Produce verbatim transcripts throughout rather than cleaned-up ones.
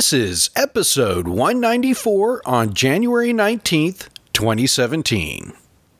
This is episode one ninety-four on January nineteenth, twenty seventeen.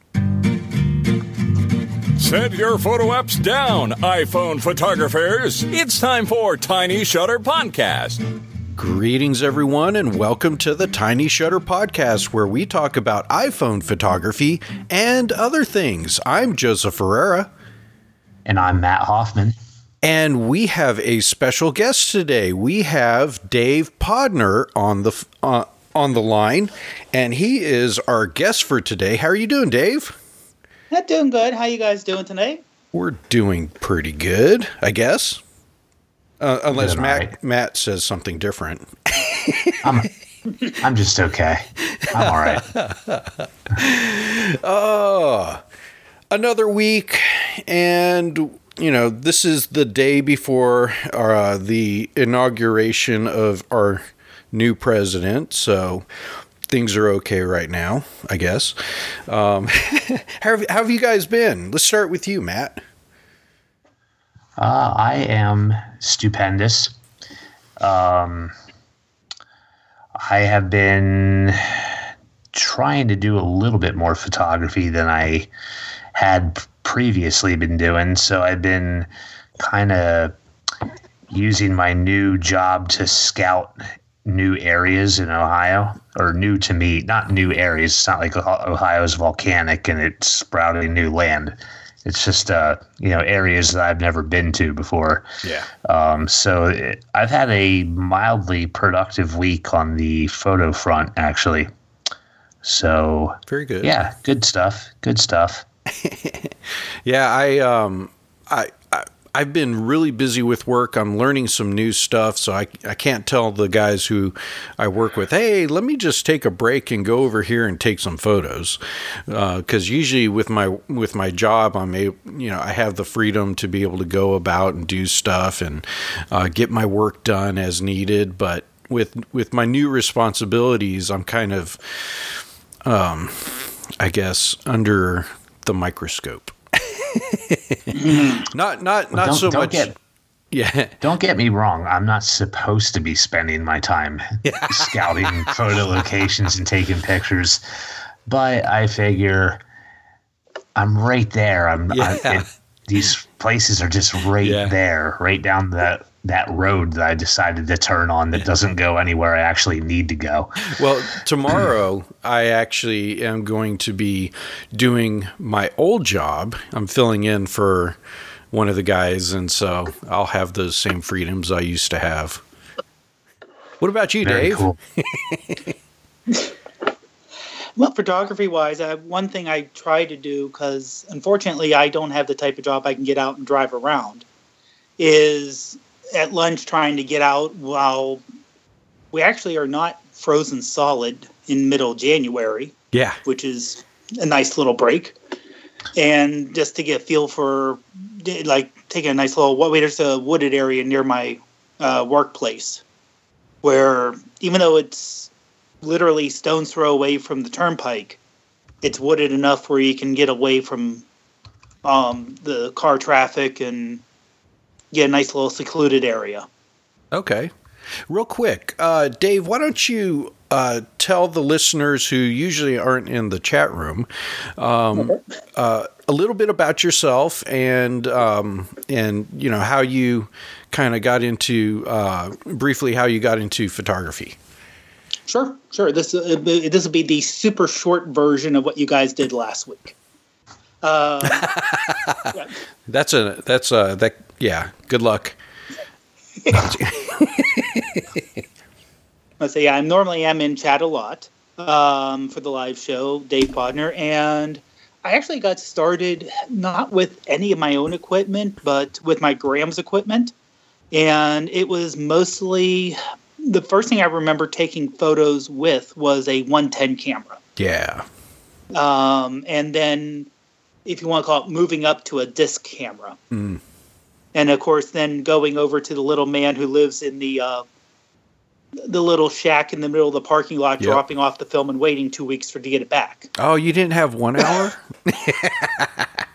Set your photo apps down, iPhone photographers. It's time for Tiny Shutter Podcast. Greetings, everyone, and welcome to the Tiny Shutter Podcast, where we talk about iPhone photography and other things. I'm Joseph Ferreira. And I'm Matt Hoffman. And we have a special guest today. We have Dave Podner on the uh, on the line, and he is our guest for today. How are you doing, Dave? Not doing good. How you guys doing today? We're doing pretty good, I guess. Uh, unless Matt right. Matt says something different. I'm I'm just okay. I'm all right. Oh, another week, and you know, this is the day before uh, the inauguration of our new president, so things are okay right now, I guess. Um, how, have, how have you guys been? Let's start with you, Matt. Uh, I am stupendous. Um, I have been trying to do a little bit more photography than I had previously been doing, so I've been kind of using my new job to scout new areas in Ohio, or new to me, not new areas. It's not like Ohio is volcanic and it's sprouting new land. It's just, uh, you know, areas that I've never been to before. Yeah. Um, so it, I've had a mildly productive week on the photo front, actually. So Very good. Yeah, good stuff. Good stuff. Yeah, I um I, I I've been really busy with work. I'm learning some new stuff, so I I can't tell the guys who I work with, hey, let me just take a break and go over here and take some photos, because uh, usually with my with my job, I'm able, you know, I have the freedom to be able to go about and do stuff and uh, get my work done as needed. But with with my new responsibilities, I'm kind of um I guess under the microscope. not not well, not so don't much get, yeah don't get me wrong, I'm not supposed to be spending my time scouting photo locations and taking pictures, but I figure I'm right there. I'm yeah. I, it, these places are just right yeah. there, right down that that road that I decided to turn on that doesn't go anywhere I actually need to go. Well, tomorrow I actually am going to be doing my old job. I'm filling in for one of the guys, and so I'll have those same freedoms I used to have. What about you, Very Dave? Cool. Well, photography-wise, uh, one thing I try to do, because unfortunately I don't have the type of job I can get out and drive around, is at lunch trying to get out while we actually are not frozen solid in middle January. Yeah. Which is a nice little break. And just to get a feel for, like, taking a nice little, what there's a wooded area near my uh, workplace where even though it's literally stone's throw away from the turnpike, it's wooded enough where you can get away from um, the car traffic and get a nice little secluded area. Okay. Real quick, uh, Dave, why don't you uh, tell the listeners who usually aren't in the chat room um, uh, a little bit about yourself and um, and you know how you kind of got into uh, briefly how you got into photography. Sure, sure. This uh, this will be the super short version of what you guys did last week. Um, yeah. That's a that's a that yeah. Good luck. Let's say I normally am in chat a lot um, for the live show, Dave Podner, and I actually got started not with any of my own equipment, but with my Graham's equipment, and it was mostly the first thing I remember taking photos with was a one ten camera. Yeah. Um, and then, if you want to call it, moving up to a disc camera. Mm. And, of course, then going over to the little man who lives in the uh, the little shack in the middle of the parking lot, yep. dropping off the film and waiting two weeks for to get it back. Oh, you didn't have one hour?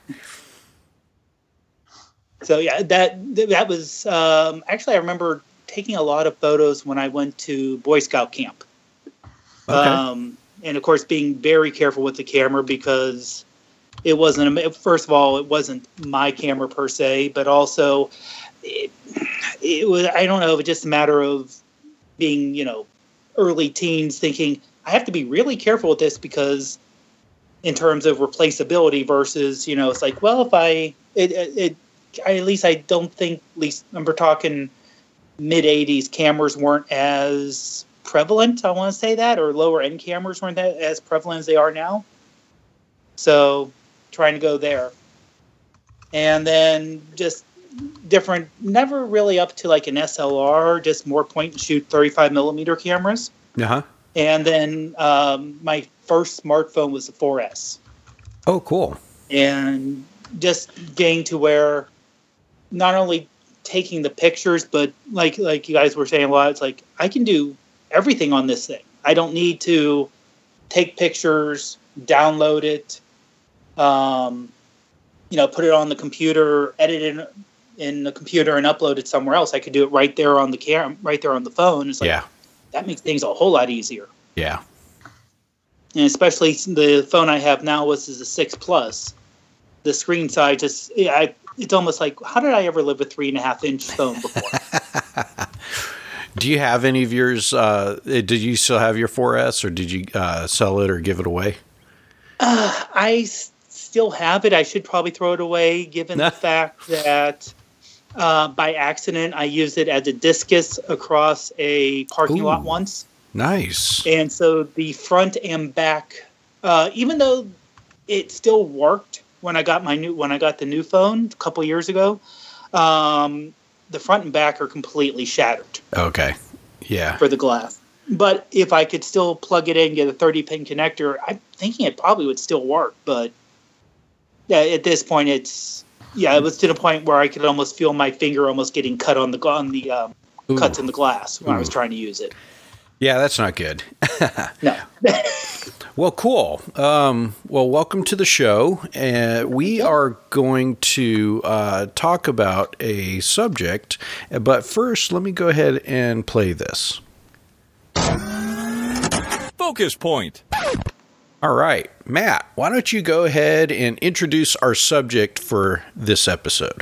So, yeah, that that was... Um, actually, I remember taking a lot of photos when I went to Boy Scout camp. Okay. Um, and of course, being very careful with the camera because it wasn't, a, first of all, it wasn't my camera per se, but also it, it was, I don't know, it was just a matter of being, you know, early teens thinking, I have to be really careful with this because in terms of replaceability versus, you know, it's like, well, if I, it, it, I, at least I don't think, at least we're talking mid eighties, cameras weren't as prevalent, I want to say that, or lower end cameras weren't that as prevalent as they are now. So trying to go there. And then just different, never really up to like an S L R, just more point and shoot thirty-five millimeter cameras. Uh-huh. And then um, my first smartphone was the four S. Oh, cool. And just getting to where not only taking the pictures, but like like you guys were saying a lot, it's like I can do everything on this thing. I don't need to take pictures, download it, um, you know, put it on the computer, edit it in, in the computer, and upload it somewhere else. I could do it right there on the cam, right there on the phone. It's like, yeah, that makes things a whole lot easier. Yeah, and especially the phone I have now, which is a six Plus. The screen size just, I, it's almost like, how did I ever live a three and a half inch phone before? Do you have any of yours? Uh, did you still have your four S, or did you uh, sell it or give it away? Uh, I s- still have it. I should probably throw it away, given the fact that uh, by accident I used it as a discus across a parking Ooh, lot once. Nice. And so the front and back, uh, even though it still worked when I got my new when I got the new phone a couple years ago, um, the front and back are completely shattered. Okay. Yeah. For the glass. But if I could still plug it in and get a thirty pin connector, I'm thinking it probably would still work. But yeah, at this point, it's yeah, it was to the point where I could almost feel my finger almost getting cut on the on the um, cuts in the glass when Ooh. I was trying to use it. Yeah, that's not good. No. Well, cool. Um, well, welcome to the show. Uh, we are going to uh, talk about a subject, but first, let me go ahead and play this. Focus Point. All right, Matt, why don't you go ahead and introduce our subject for this episode?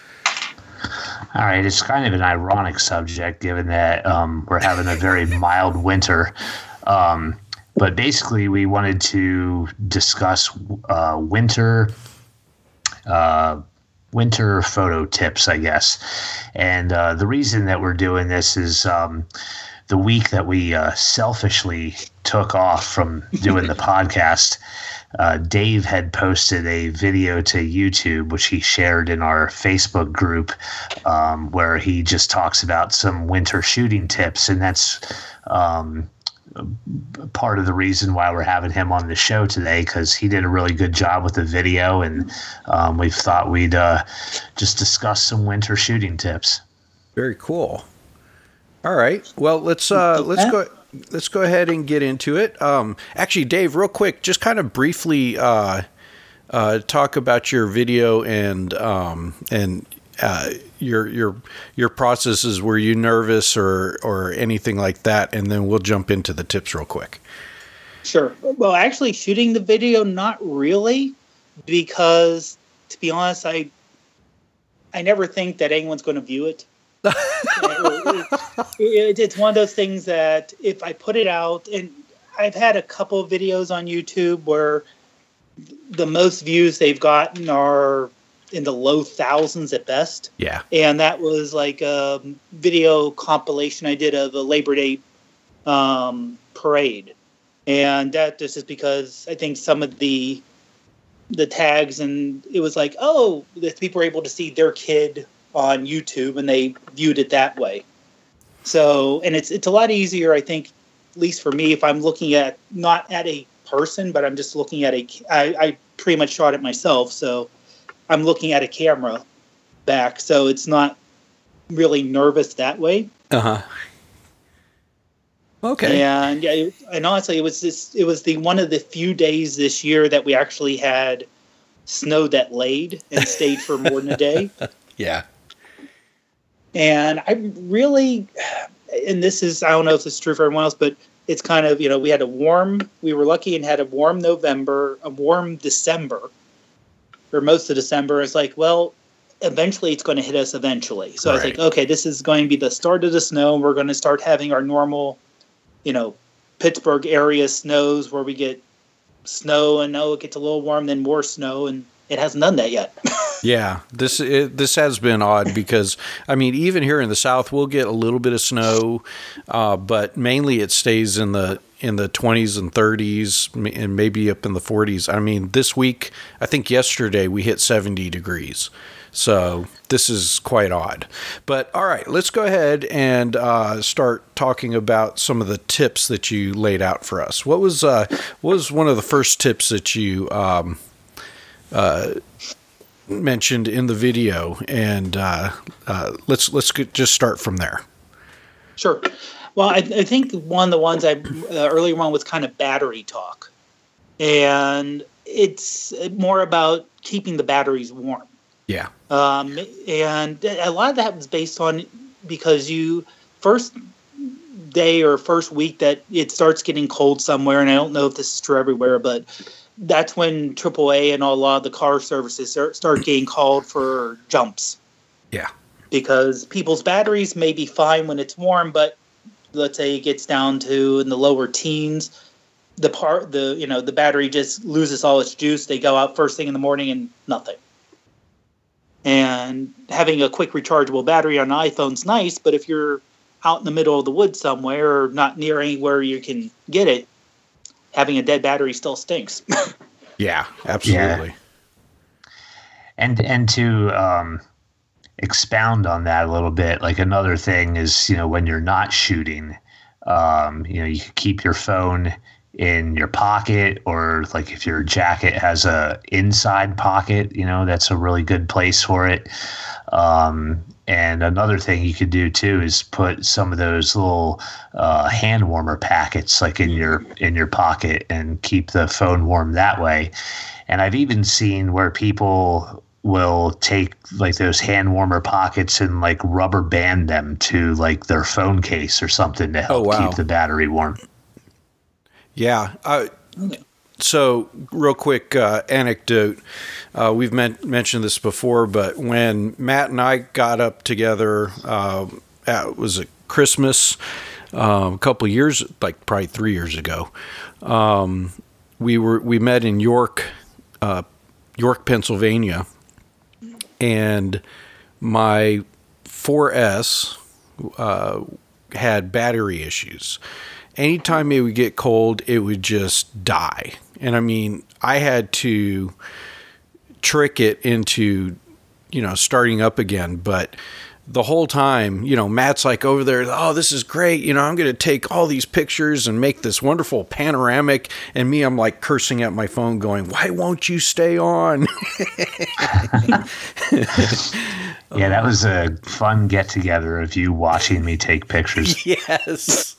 All right, it's kind of an ironic subject given that um, we're having a very mild winter. Um, but basically, we wanted to discuss uh, winter uh, winter photo tips, I guess. And uh, the reason that we're doing this is um, the week that we uh, selfishly took off from doing the podcast. Uh, Dave had posted a video to YouTube, which he shared in our Facebook group, um, where he just talks about some winter shooting tips. And that's um, part of the reason why we're having him on the show today, because he did a really good job with the video. And um, we thought we'd uh, just discuss some winter shooting tips. Very cool. All right. Well, let's uh, let's go. Let's go ahead and get into it. Um, actually, Dave, real quick, just kind of briefly uh, uh, talk about your video and um, and uh, your your your processes. Were you nervous or or anything like that? And then we'll jump into the tips real quick. Sure. Well, actually, shooting the video, not really, because to be honest, I I never think that anyone's going to view it. it, it, it's one of those things that if I put it out, and I've had a couple of videos on YouTube where the most views they've gotten are in the low thousands at best. Yeah. And that was like a video compilation I did of a Labor Day um, parade. And that just is because I think some of the the tags, and it was like, oh, the people were able to see their kid on YouTube, and they viewed it that way. So, and it's it's a lot easier, I think, at least for me, if I'm looking at not at a person, but I'm just looking at a. I, I pretty much shot it myself, so I'm looking at a camera back, so it's not really nervous that way. Uh huh. Okay. And yeah, it, and honestly, it was this. It was the one of the few days this year that we actually had snow that laid and stayed for more than a day. Yeah. And I really, and this is, I don't know if this is true for everyone else, but it's kind of, you know, we had a warm, we were lucky and had a warm November, a warm December, for most of December. It's like, well, eventually it's going to hit us eventually. So right. I was like, okay, this is going to be the start of the snow. We're going to start having our normal, you know, Pittsburgh area snows where we get snow and oh, it gets a little warm, then more snow, and it hasn't done that yet. Yeah, this it, this has been odd because, I mean, even here in the South, we'll get a little bit of snow, uh, but mainly it stays in the in the twenties and thirties and maybe up in the forties. I mean, this week, I think yesterday we hit seventy degrees. So this is quite odd. But all right, let's go ahead and uh, start talking about some of the tips that you laid out for us. What was uh, what was one of the first tips that you um, uh, mentioned in the video? And uh, uh, let's let's just start from there. Sure. Well, I, I think one of the ones I uh, earlier one was kind of battery talk, and it's more about keeping the batteries warm. Yeah. Um, and a lot of that was based on because you first day or first week that it starts getting cold somewhere, and I don't know if this is true everywhere, but that's when triple A and a lot of the car services start, start getting called for jumps. Yeah. Because people's batteries may be fine when it's warm, but let's say it gets down to in the lower teens, the part the you know the battery just loses all its juice. They go out first thing in the morning and nothing. And having a quick rechargeable battery on an iPhone's nice, but if you're out in the middle of the woods somewhere or not near anywhere you can get it, having a dead battery still stinks. Yeah, absolutely. Yeah. And and to um, expound on that a little bit, like another thing is, you know, when you're not shooting, um, you know, you can keep your phone in your pocket, or like if your jacket has a inside pocket, you know, that's a really good place for it. Um, and another thing you could do too is put some of those little uh, hand warmer packets like in your in your pocket and keep the phone warm that way. And I've even seen where people will take like those hand warmer pockets and like rubber band them to like their phone case or something to help oh, wow. keep the battery warm. Yeah. Uh, so real quick uh, anecdote. Uh, we've men- mentioned this before, but when Matt and I got up together, uh, at, was it Christmas uh, a couple of years, like probably three years ago, um, we were we met in York, uh, York, Pennsylvania, and my four S uh, had battery issues. Anytime it would get cold, it would just die. And I mean, I had to trick it into, you know, starting up again. But the whole time, you know, Matt's like over there, oh, this is great. You know, I'm going to take all these pictures and make this wonderful panoramic. And me, I'm like cursing at my phone going, why won't you stay on? Yeah, that was a fun get together of you watching me take pictures. Yes.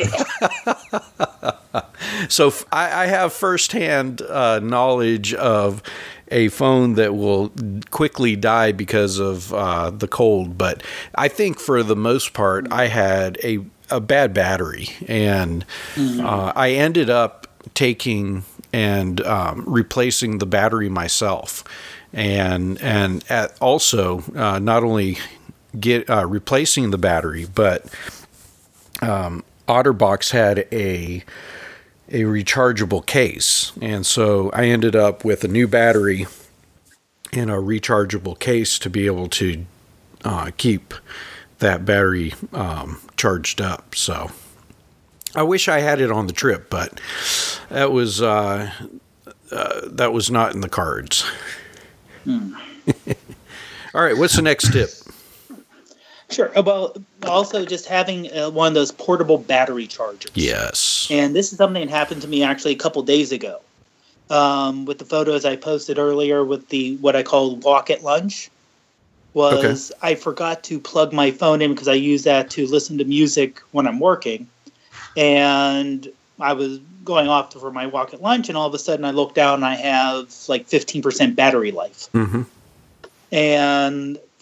So I, I have firsthand uh, knowledge of a phone that will quickly die because of uh, the cold. But I think for the most part, I had a, a bad battery. And uh, I ended up taking and um, replacing the battery myself. And and at also uh, not only get uh, replacing the battery, but um, OtterBox had a a rechargeable case, and so I ended up with a new battery in a rechargeable case to be able to uh, keep that battery um, charged up. So I wish I had it on the trip, but that was uh, uh, that was not in the cards. Hmm. All right, what's the next tip? Sure. Well, also just having uh, one of those portable battery chargers. Yes. And this is something that happened to me actually a couple days ago. Um, with the photos I posted earlier with the what I call walk at lunch, was okay. I forgot to plug my phone in because I use that to listen to music when I'm working. And I was going off for my walk at lunch, and all of a sudden I look down and I have like fifteen percent battery life. Mm-hmm. And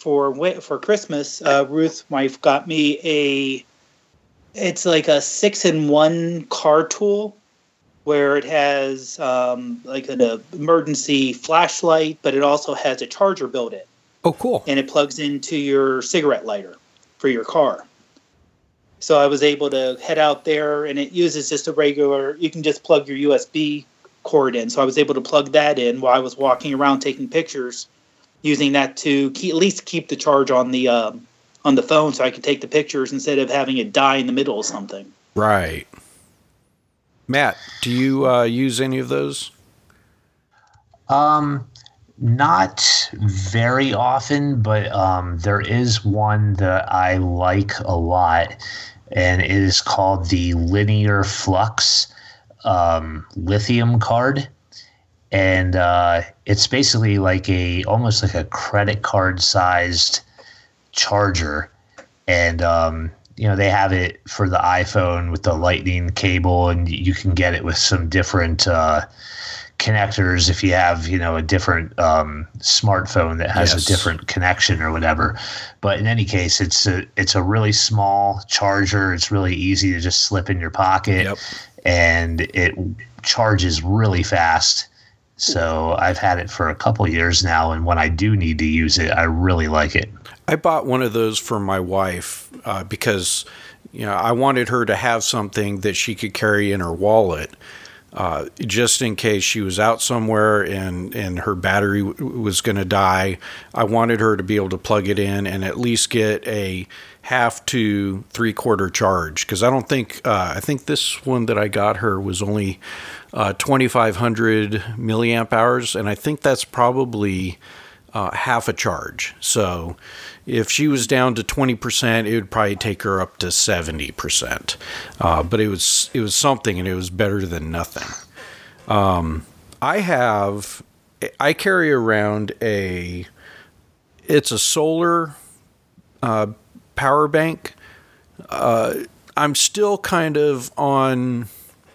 for wi- for Christmas, uh, Ruth, my wife, got me a. It's like a six in one car tool, where it has um, like an uh, emergency flashlight, but it also has a charger built in. Oh, cool! And it plugs into your cigarette lighter for your car. So I was able to head out there, and it uses just a regular. You can just plug your U S B cord in. So I was able to plug that in while I was walking around taking pictures, using that to keep, at least keep the charge on the um, on the phone, so I could take the pictures instead of having it die in the middle of something. Right. Matt, do you uh, use any of those? Um, not very often, but um, there is one that I like a lot, and it is called the Linear Flux um, lithium card. And uh, it's basically like a almost like a credit card sized charger. And um, you know, they have it for the iPhone with the lightning cable, and you can get it with some different uh, connectors if you have, you know, a different um, smartphone that has Yes. a different connection or whatever. But in any case, it's a it's a really small charger. It's really easy to just slip in your pocket, Yep. and it charges really fast. So I've had it for a couple years now, and when I do need to use it, I really like it. I bought one of those for my wife uh, because, you know, I wanted her to have something that she could carry in her wallet, uh, just in case she was out somewhere and, and her battery w- was going to die. I wanted her to be able to plug it in and at least get a half to three quarter charge. Because I don't think, uh, I think this one that I got her was only uh, twenty-five hundred milliamp hours. And I think that's probably uh, half a charge. So if she was down to twenty percent, it would probably take her up to seventy percent. Uh, but it was it was something, and it was better than nothing. Um, I have, I carry around a, it's a solar uh, power bank. Uh, I'm still kind of on,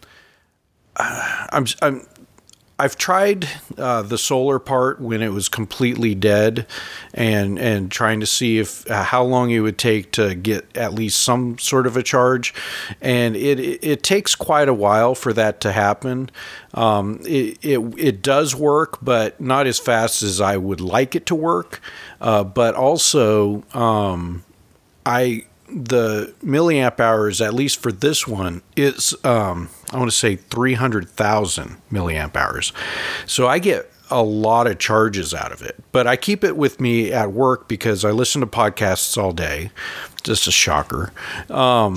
uh, I'm, I'm, I've tried uh, the solar part when it was completely dead, and and trying to see if uh, how long it would take to get at least some sort of a charge, and it it, it takes quite a while for that to happen. Um, it, it it does work, but not as fast as I would like it to work. Uh, but also, um, I. the milliamp hours, at least for this one, is um, I want to say three hundred thousand milliamp hours. So I get a lot of charges out of it. But I keep it with me at work because I listen to podcasts all day. Just a shocker. Um,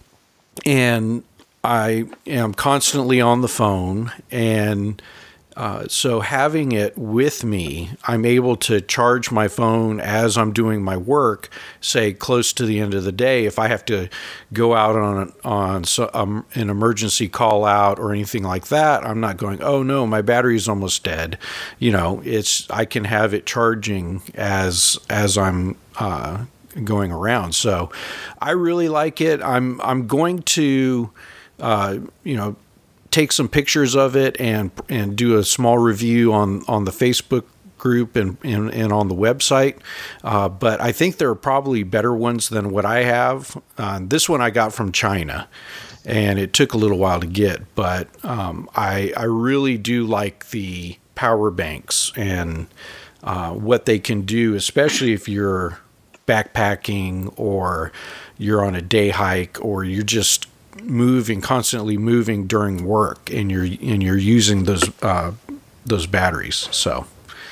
and I am constantly on the phone, and Uh, so having it with me, I'm able to charge my phone as I'm doing my work, say close to the end of the day. If I have to go out on on so, um, an emergency call out or anything like that, I'm not going, oh no, my battery's almost dead. You know, it's I can have it charging as as I'm uh, going around. So I really like it. I'm I'm going to, uh, you know, take some pictures of it and and do a small review on, on the Facebook group and, and, and on the website. Uh, but I think there are probably better ones than what I have. Uh, this one I got from China, and it took a little while to get. But um, I, I really do like the power banks and uh, what they can do, especially if you're backpacking or you're on a day hike or you're just moving constantly moving during work, and you're and you're using those uh, those batteries. So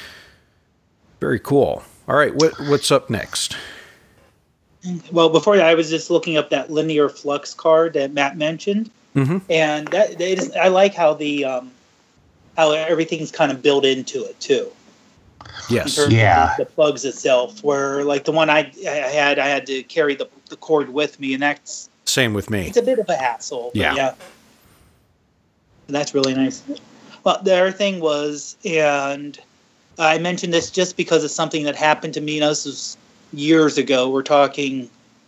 very cool. All right, what what's up next? Well, before that, I was just looking up that linear flux card that Matt mentioned, Mm-hmm. and that it is, I like how the um, how everything's kind of built into it too. Yes. In terms Yeah. of the, the plugs itself, where like the one I, I had, I had to carry the, the cord with me, and that's Same with me. it's a bit of a hassle. But Yeah. yeah. That's really nice. Well, the other thing was, and I mentioned this just because it's something that happened to me. You know, this was years ago. We're talking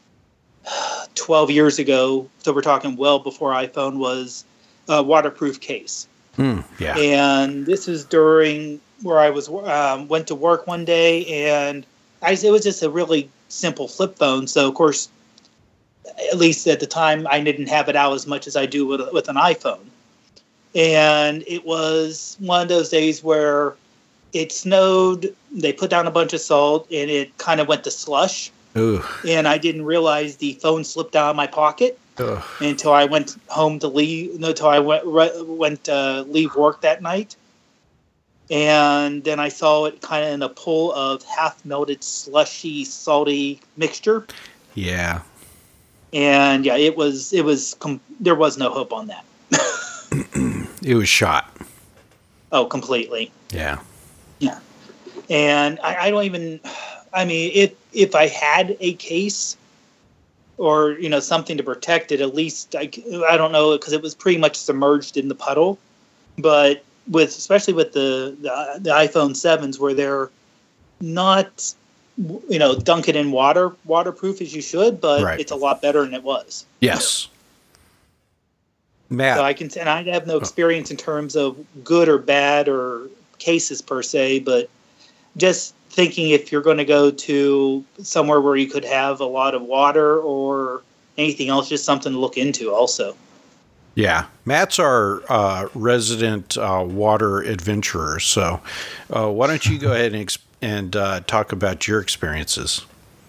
twelve years ago. So we're talking well before iPhone was a waterproof case. Mm, yeah. And this is during where I was um, went to work one day, and I it was just a really simple flip phone. So of course, at least at the time, I didn't have it out as much as I do with with an iPhone. And it was one of those days where it snowed. They put down a bunch of salt, and it kind of went to slush. Ugh. And I didn't realize the phone slipped out of my pocket Ugh. until I went home to leave. No, until I went re, went to uh, leave work that night. And then I saw it kind of in a pool of half melted, slushy, salty mixture. Yeah. And yeah, it was it was com- there was no hope on that. It was shot. Oh, completely. Yeah. Yeah. And I, I don't even, I mean, if if I had a case or, you know, something to protect it, at least, I, I don't know, because it was pretty much submerged in the puddle. But with, especially with the, the, the iPhone sevens, where they're not, you know, dunk it in water, waterproof as you should, but right. It's a lot better than it was. Yes. Matt. So I can, and I have no experience in terms of good or bad or cases per se, but just thinking if you're going to go to somewhere where you could have a lot of water or anything else, just something to look into also. Yeah. Matt's our uh, resident uh, water adventurer. So uh, why don't you go ahead and, exp- and uh, talk about your experiences?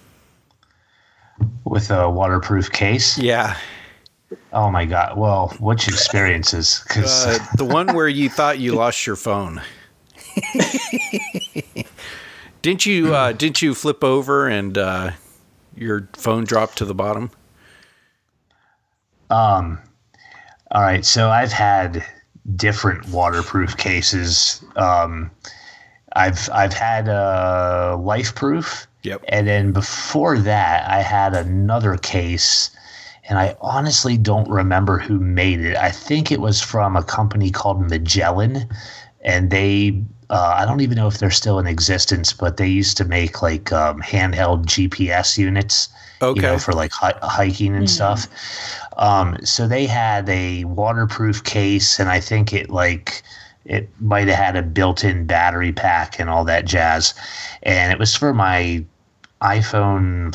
With a waterproof case? Yeah. Oh my God! Well, which experiences? Because uh, the one where you thought you lost your phone. didn't you? Uh, didn't you flip over and uh, your phone dropped to the bottom? Um. All right. So I've had different waterproof cases. Um, I've I've had a uh, LifeProof. Yep. And then before that, I had another case. And I honestly don't remember who made it. I think it was from a company called Magellan. And they, uh, I don't even know if they're still in existence, but they used to make like um, handheld G P S units, okay. you know, for like hi- hiking and mm-hmm. stuff. Um, so they had a waterproof case, and I think it like, it might have had a built-in battery pack and all that jazz. And it was for my iPhone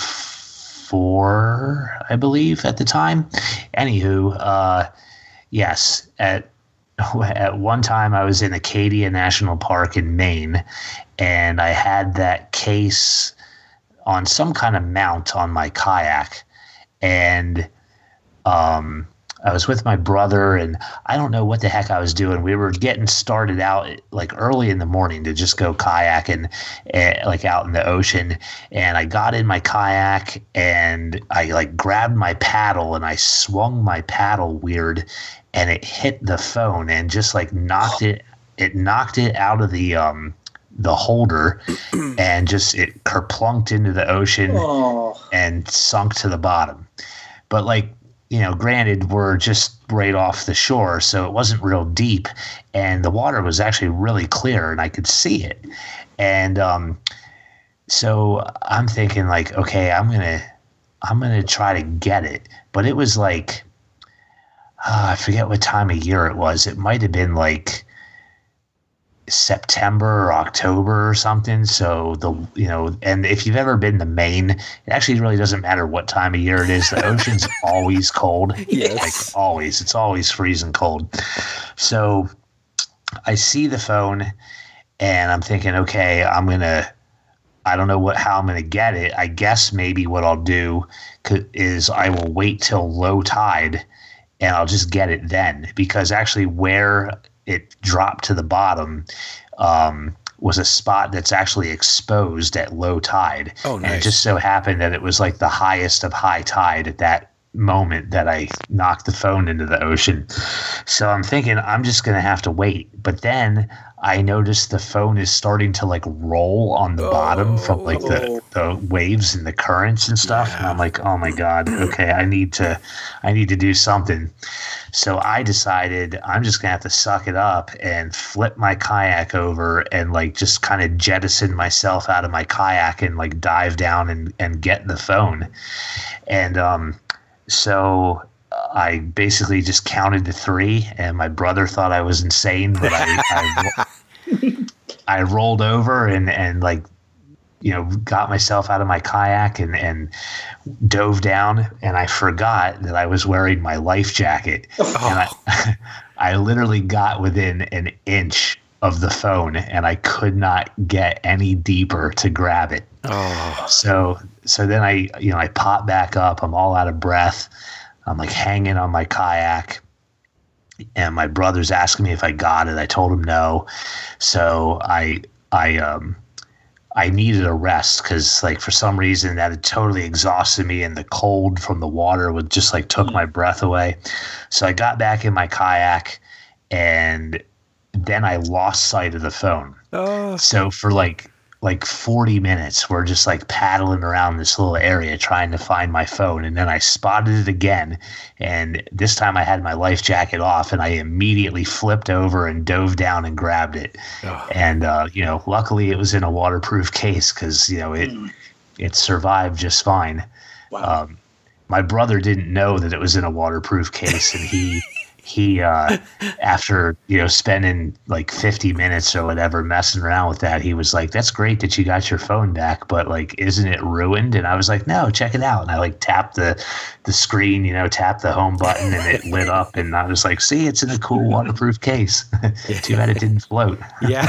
four, I believe, at the time. Anywho, uh, yes, at at one time I was in Acadia National Park in Maine, and I had that case on some kind of mount on my kayak, and um, I was with my brother, and I don't know what the heck I was doing. We were getting started out like early in the morning to just go kayaking, uh, like out in the ocean. And I got in my kayak and I like grabbed my paddle and I swung my paddle weird, and it hit the phone and just like knocked it. It knocked it out of the um the holder and just it kerplunked into the ocean oh. and sunk to the bottom. But like, you know, granted, we're just right off the shore, so it wasn't real deep, and the water was actually really clear, and I could see it. And um, so I'm thinking, like, okay, I'm gonna, I'm gonna try to get it. But it was like, uh, I forget what time of year it was. It might have been like September or October or something. So the, you know, and if you've ever been to Maine, it actually really doesn't matter what time of year it is. The ocean's always cold. Yes. Like always. It's always freezing cold. So I see the phone and I'm thinking, okay, I'm going to, I don't know what, how I'm going to get it. I guess maybe what I'll do is I will wait till low tide and I'll just get it then, because actually where it dropped to the bottom um, was a spot that's actually exposed at low tide. Oh, nice. And it just so happened that it was like the highest of high tide at that moment that I knocked the phone into the ocean. So I'm thinking I'm just going to have to wait. But then I noticed the phone is starting to like roll on the oh. bottom from like the, the waves and the currents and stuff. Yeah. And I'm like, oh my God, okay, I need to, I need to do something. So I decided I'm just going to have to suck it up and flip my kayak over and like just kind of jettison myself out of my kayak and like dive down and, and get the phone. And um, so I basically just counted to three, and my brother thought I was insane, but I, I, I rolled over and, and like you know, got myself out of my kayak and, and dove down, and I forgot that I was wearing my life jacket. Oh. And I, I literally got within an inch of the phone, and I could not get any deeper to grab it. Oh. So, so then I, you know, I pop back up. I'm all out of breath. I'm like hanging on my kayak, and my brother's asking me if I got it. I told him no. So I, I, um, I needed a rest because, like, for some reason that had totally exhausted me, and the cold from the water would just like took my breath away. So I got back in my kayak, and then I lost sight of the phone. Oh. So for like like forty minutes, we're just like paddling around this little area trying to find my phone. And then I spotted it again. And this time I had my life jacket off, and I immediately flipped over and dove down and grabbed it. Oh. And, uh, you know, luckily it was in a waterproof case because, you know, it, mm. it survived just fine. Wow. Um, my brother didn't know that it was in a waterproof case, and he... He, uh, after, you know, spending like fifty minutes or whatever messing around with that, he was like, that's great that you got your phone back, but like, isn't it ruined? And I was like, no, check it out. And I like tapped the, the screen, you know, tapped the home button, and it lit up. And I was like, see, it's in a cool waterproof case. Too bad it didn't float. Yeah.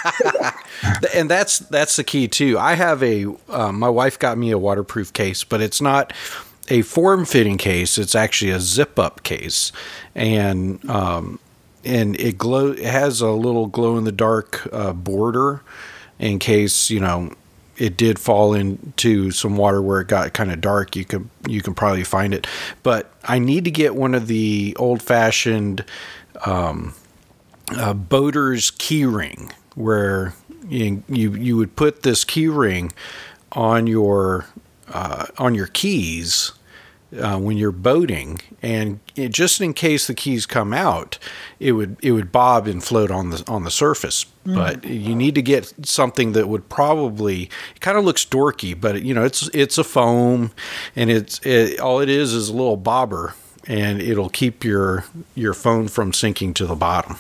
And that's, that's the key too. I have a, um, my wife got me a waterproof case, but it's not a form-fitting case. It's actually a zip-up case, and um, and it glow. It has a little glow-in-the-dark uh, border in case, you know, it did fall into some water where it got kind of dark. You could you can probably find it, but I need to get one of the old-fashioned um, uh, boater's key ring, where you you, you would put this key ring on your uh, on your keys. Uh, when you're boating, and it, just in case the keys come out, it would it would bob and float on the on the surface. Mm. But you need to get something that would probably, it kind of looks dorky, but you know, it's it's a foam, and it's it, all it is is a little bobber, and it'll keep your your phone from sinking to the bottom.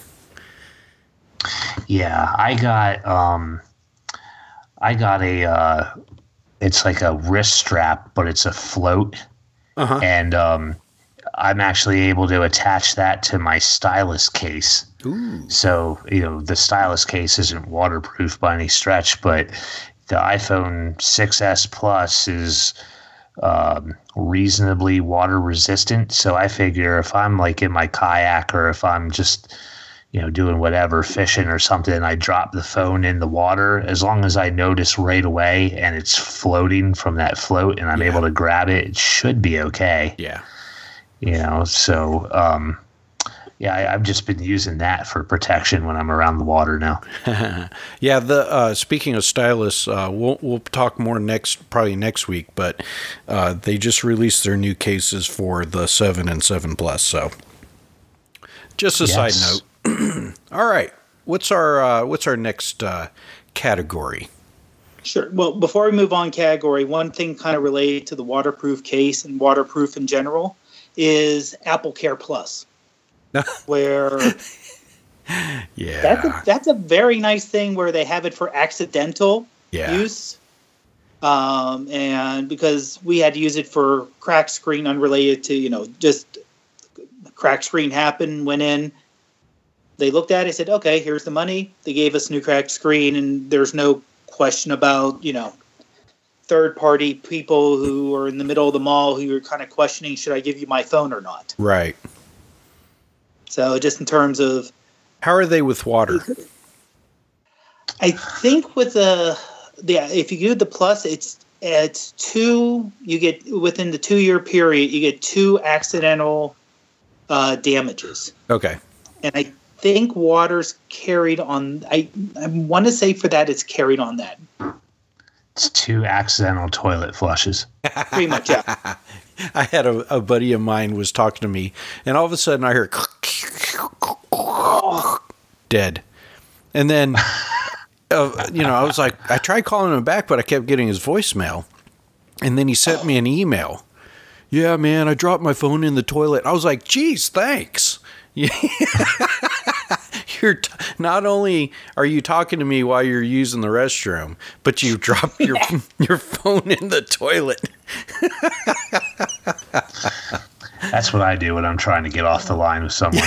Yeah, I got um, I got a uh, it's like a wrist strap, but it's a float. Uh-huh. And um, I'm actually able to attach that to my stylus case. Ooh. So, you know, the stylus case isn't waterproof by any stretch, but the iPhone six S Plus is um, reasonably water resistant. So I figure if I'm like in my kayak, or if I'm just, you know, doing whatever, fishing or something, and I drop the phone in the water, as long as I notice right away and it's floating from that float and I'm yeah. able to grab it, it should be okay. Yeah. You know, so, um, yeah, I, I've just been using that for protection when I'm around the water now. Yeah. The, uh, speaking of stylus, uh, we'll, we'll talk more next, probably next week, but, uh, they just released their new cases for the seven and seven Plus. So just a yes. side note. All right. What's our uh, what's our next uh, category? Sure. Well, before we move on category, one thing kind of related to the waterproof case and waterproof in general is Apple Care Plus, where yeah, that's a, that's a very nice thing where they have it for accidental yeah. use. Um, and because we had to use it for cracked screen unrelated to, you know, just cracked screen happened, went in. They looked at it, said, okay, here's the money. They gave us a new cracked screen, and there's no question about, you know, third-party people who are in the middle of the mall who are kind of questioning, should I give you my phone or not? Right. So just in terms of... How are they with water? I think with the... the if you do the Plus, it's it's two... You get, within the two-year period, you get two accidental uh, damages. Okay. And I think water's carried on. I, I want to say for that it's carried on that. It's two accidental toilet flushes. Pretty much, yeah. I had a, a buddy of mine was talking to me, and all of a sudden I heard dead. And then, uh, you know, I was like, I tried calling him back, but I kept getting his voicemail. And then he sent me an email. Yeah, man, I dropped my phone in the toilet. I was like, geez, thanks. you're t- not only are you talking to me while you're using the restroom, but you drop your your phone in the toilet. That's what I do when I'm trying to get off the line with someone.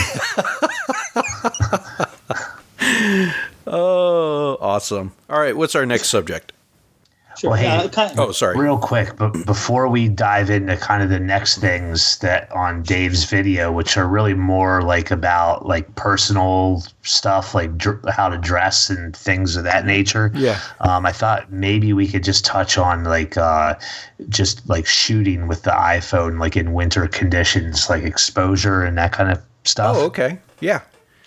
Oh, awesome. All right, what's our next subject? Sure. Well, hey, uh, kind Oh, sorry. Real quick, but before we dive into kind of the next things that on Dave's video, which are really more like about like personal stuff, like dr- how to dress and things of that nature. Yeah. Um, I thought maybe we could just touch on like uh, just like shooting with the iPhone, like in winter conditions, like exposure and that kind of stuff. Oh, okay. Yeah.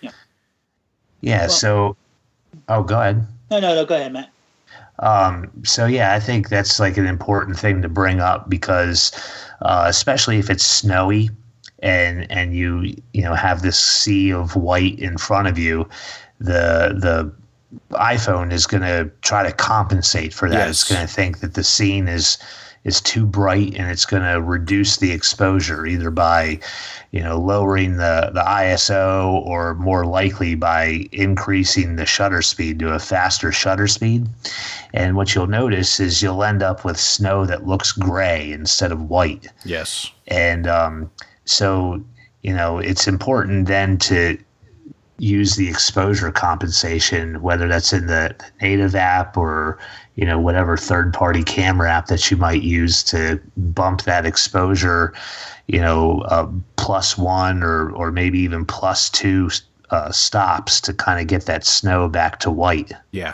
Yeah. Well- so, oh, go ahead. no, no, no. Go ahead, Matt. Um, so yeah, I think that's like an important thing to bring up because, uh, especially if it's snowy and, and you, you know, have this sea of white in front of you, the, the iPhone is going to try to compensate for that. Yes. It's going to think that the scene is, is too bright and it's going to reduce the exposure either by, you know, lowering the, the I S O or more likely by increasing the shutter speed to a faster shutter speed. And what you'll notice is you'll end up with snow that looks gray instead of white. Yes. And um, so, you know, it's important then to use the exposure compensation, whether that's in the native app or, you know, whatever third-party camera app that you might use to bump that exposure, you know, uh, plus one or or maybe even plus two uh, stops to kind of get that snow back to white. Yeah.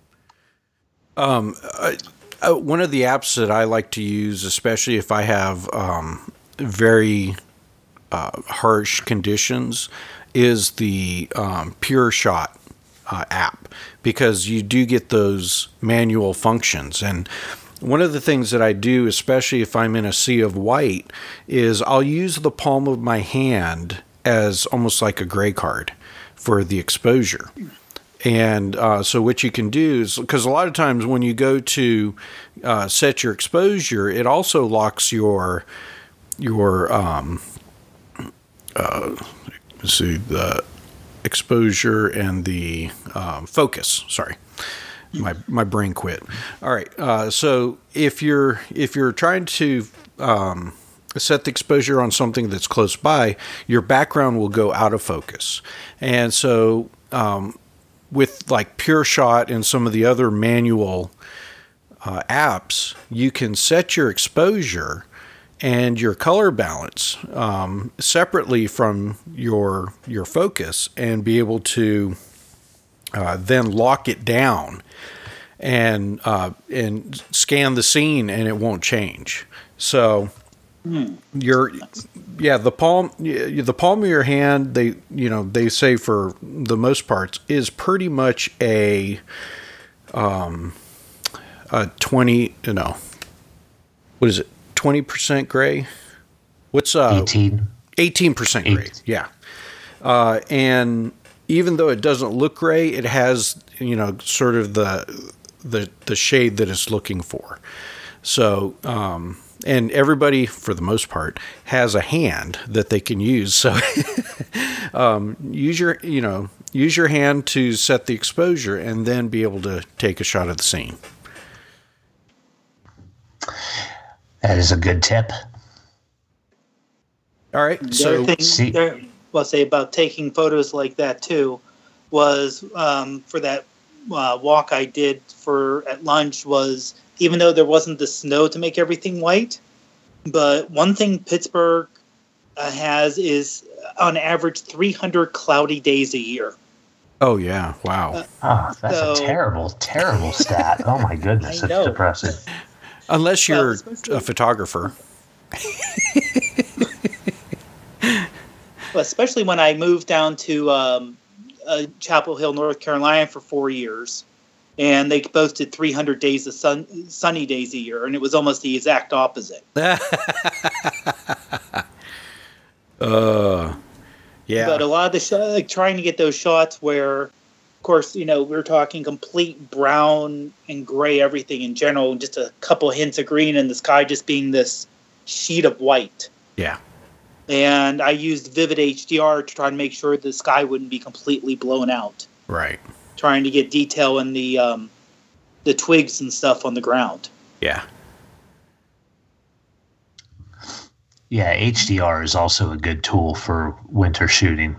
Um, uh, uh, one of the apps that I like to use, especially if I have um, very uh, harsh conditions, is the um, Pure Shot uh, app, because you do get those manual functions. And one of the things that I do, especially if I'm in a sea of white, is I'll use the palm of my hand as almost like a gray card for the exposure. And uh, so what you can do is, because a lot of times when you go to uh, set your exposure, it also locks your your um, uh, let's see, the exposure and the um, focus. Sorry, my my brain quit. All right, uh, so if you're if you're trying to um, set the exposure on something that's close by, your background will go out of focus, and so. Um, With like Pure Shot and some of the other manual uh, apps, you can set your exposure and your color balance um, separately from your your focus, and be able to uh, then lock it down and uh, and scan the scene, and it won't change. So. Hmm. Your, yeah, the palm, the palm of your hand, they, you know, they say for the most parts is pretty much a, um, a twenty, you know, what is it? twenty percent gray. What's, uh, eighteen eighteen percent gray. Eight. Yeah. Uh, and even though it doesn't look gray, it has, you know, sort of the, the, the shade that it's looking for. So, um, and everybody, for the most part, has a hand that they can use. So um, use your, you know, use your hand to set the exposure, and then be able to take a shot of the scene. That is a good tip. All right. The So, other thing see- there, well, say about taking photos like that too, was um, for that uh, walk I did for at lunch was. Even though there wasn't the snow to make everything white, but one thing Pittsburgh uh, has is on average three hundred cloudy days a year. oh yeah, wow. Uh, Oh, that's So- a terrible, terrible stat. Oh my goodness, I that's know. depressing. Unless well, you're especially- a photographer. Well, especially when I moved down to um, uh, Chapel Hill, North Carolina for four years. And they boasted three hundred days of sun, sunny days a year, and it was almost the exact opposite. uh, yeah. But a lot of the sh- like trying to get those shots where, of course, you know, we're talking complete brown and gray everything in general, and just a couple hints of green, and the sky just being this sheet of white. Yeah. And I used Vivid H D R to try to make sure the sky wouldn't be completely blown out. Right. Trying to get detail in the um, the twigs and stuff on the ground. Yeah. Yeah, H D R is also a good tool for winter shooting.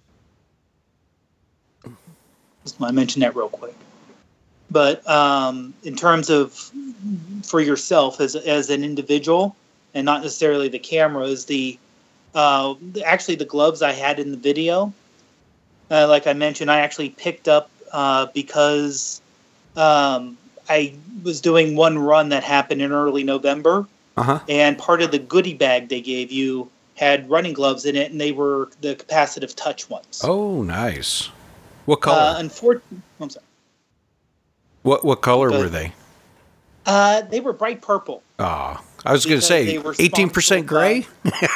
Just want to mention that real quick. But um, in terms of for yourself as as an individual, and not necessarily the cameras, the uh, actually the gloves I had in the video, uh, like I mentioned, I actually picked up uh, because um, I was doing one run that happened in early November, uh-huh. and part of the goodie bag they gave you had running gloves in it, and they were the capacitive touch ones. Oh, nice. What color? Uh, unfortunately, I'm sorry. What what color But, were they? Uh, they were bright purple. Oh, I was going to Because say they were eighteen percent gray.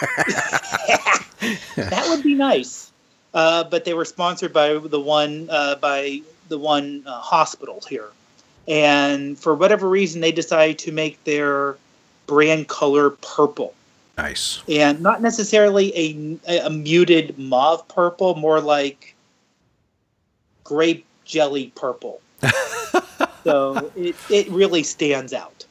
That would be nice. Uh, but they were sponsored by the one uh, by the one uh, hospital here, and for whatever reason, they decided to make their brand color purple. Nice. And not necessarily a, a muted mauve purple, more like grape jelly purple. So it, it really stands out.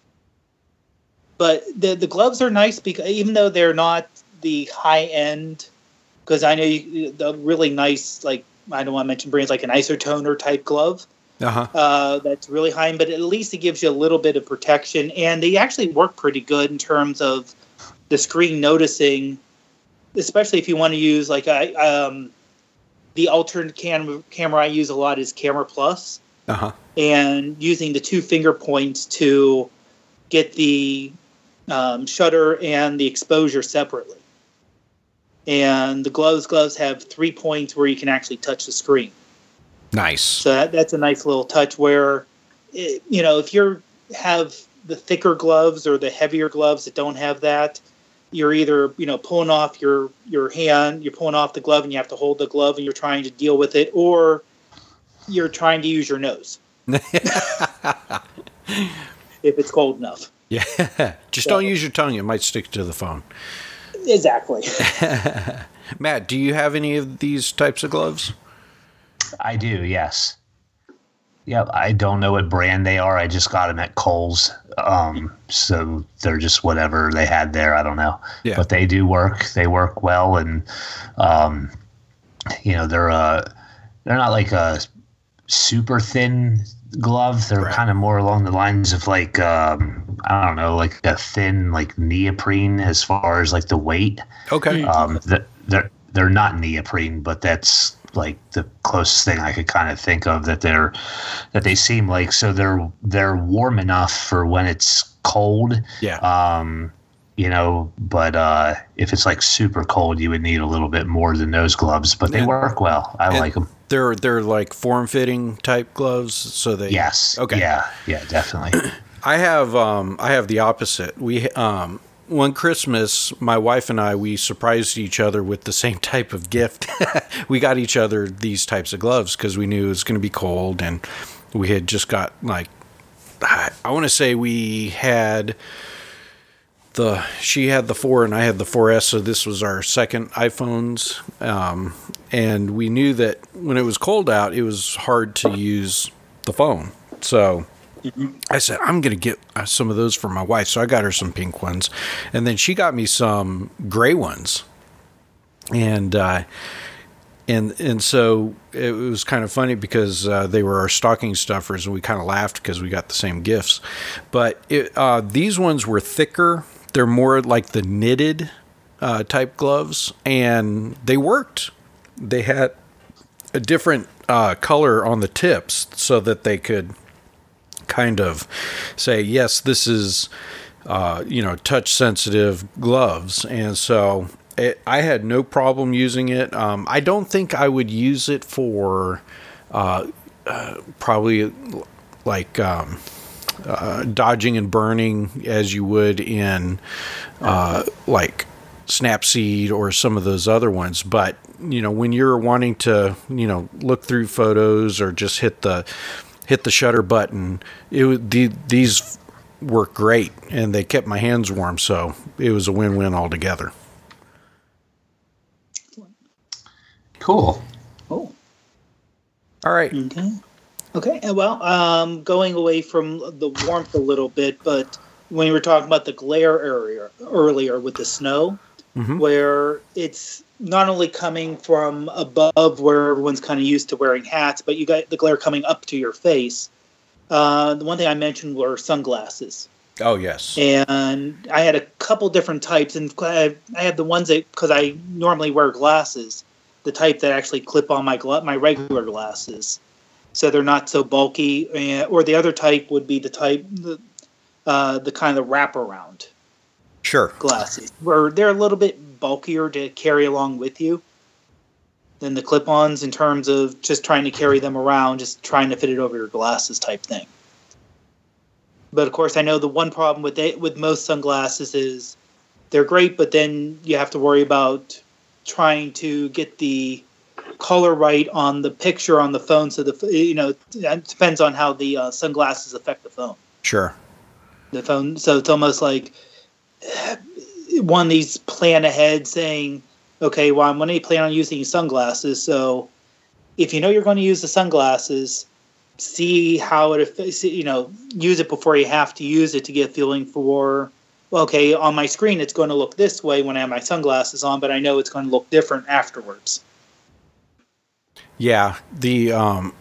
But the the gloves are nice because even though they're not the high end, because I know you, the really nice, like, I don't want to mention brands like an Isotoner type glove. Uh-huh. Uh, that's really high end, but at least it gives you a little bit of protection, and they actually work pretty good in terms of the screen noticing, especially if you want to use like I um, the alternate cam- camera I use a lot is Camera Plus. Uh-huh. And using the two finger points to get the um, shutter and the exposure separately. And the gloves gloves have three points where you can actually touch the screen. Nice. So that, that's a nice little touch where, it, you know, if you have the thicker gloves or the heavier gloves that don't have that, you're either, you know, pulling off your, your hand, you're pulling off the glove and you have to hold the glove and you're trying to deal with it, or you're trying to use your nose. If it's cold enough. Yeah. Just So- don't use your tongue. It might stick to the phone. Exactly. Matt, do you have any of these types of gloves? I do, yes. Yeah, I don't know what brand they are. I just got them at Kohl's. Um, so they're just whatever they had there. I don't know. Yeah. But they do work. They work well. And, um, you know, they're uh, they're not like a super thin glove. They're Right. kind of more along the lines of like, um, I don't know, like a thin like neoprene as far as like the weight. Okay. Um, th- they're they're not neoprene, but that's like the closest thing I could kind of think of that they're that they seem like. So they're they're warm enough for when it's cold. Yeah. Um, you know, but uh, if it's like super cold, you would need a little bit more than those gloves. But they And- work well. I and like them. They're they're like form fitting type gloves, so they. Yes. Okay. Yeah. Yeah. Definitely. I have um I have the opposite. We um one Christmas, my wife and I, we surprised each other with the same type of gift. We got each other these types of gloves because we knew it was going to be cold, and we had just got like I, I want to say we had the she had the four and I had the four S, so this was our second iPhones, um, and we knew that when it was cold out, it was hard to use the phone, so. I said, I'm going to get uh, some of those for my wife. So I got her some pink ones. And then she got me some gray ones. And, uh, and, and so it was kind of funny because uh, they were our stocking stuffers and we kind of laughed because we got the same gifts. But it, uh, these ones were thicker. They're more like the knitted uh, type gloves. And they worked. They had a different uh, color on the tips so that they could kind of say, yes, this is, uh, you know, touch sensitive gloves. And so it, I had no problem using it. Um, I don't think I would use it for uh, uh, probably like um, uh, dodging and burning as you would in uh, like Snapseed or some of those other ones. But, you know, when you're wanting to, you know, look through photos or just hit the hit the shutter button, it the, these work great and they kept my hands warm, so it was a win-win altogether. Cool. Oh. All right. Okay. Okay. uh, Well, um, going away from the warmth a little bit, but when you were talking about the glare area earlier with the snow, Mhm. where it's not only coming from above where everyone's kind of used to wearing hats, but you got the glare coming up to your face. Uh, the one thing I mentioned were sunglasses. Oh, yes. And I had a couple different types, and I I have the ones that, because I normally wear glasses, the type that actually clip on my gla- my regular glasses, so they're not so bulky. And, or the other type would be the type, the, uh, the kind of wraparound Sure. glasses, where they're a little bit bulkier to carry along with you than the clip-ons in terms of just trying to carry them around, just trying to fit it over your glasses type thing. But of course, I know the one problem with they, with most sunglasses is they're great, but then you have to worry about trying to get the color right on the picture on the phone. So the you know it depends on how the uh, sunglasses affect the phone. Sure. The phone, so it's almost like one of these plan ahead, saying, "Okay, well, I'm going to plan on using sunglasses, so if you know you're going to use the sunglasses." See how it affects, you know, use it before you have to use it to get a feeling for, well, okay, on my screen it's going to look this way when I have my sunglasses on, but I know it's going to look different afterwards. Yeah, the um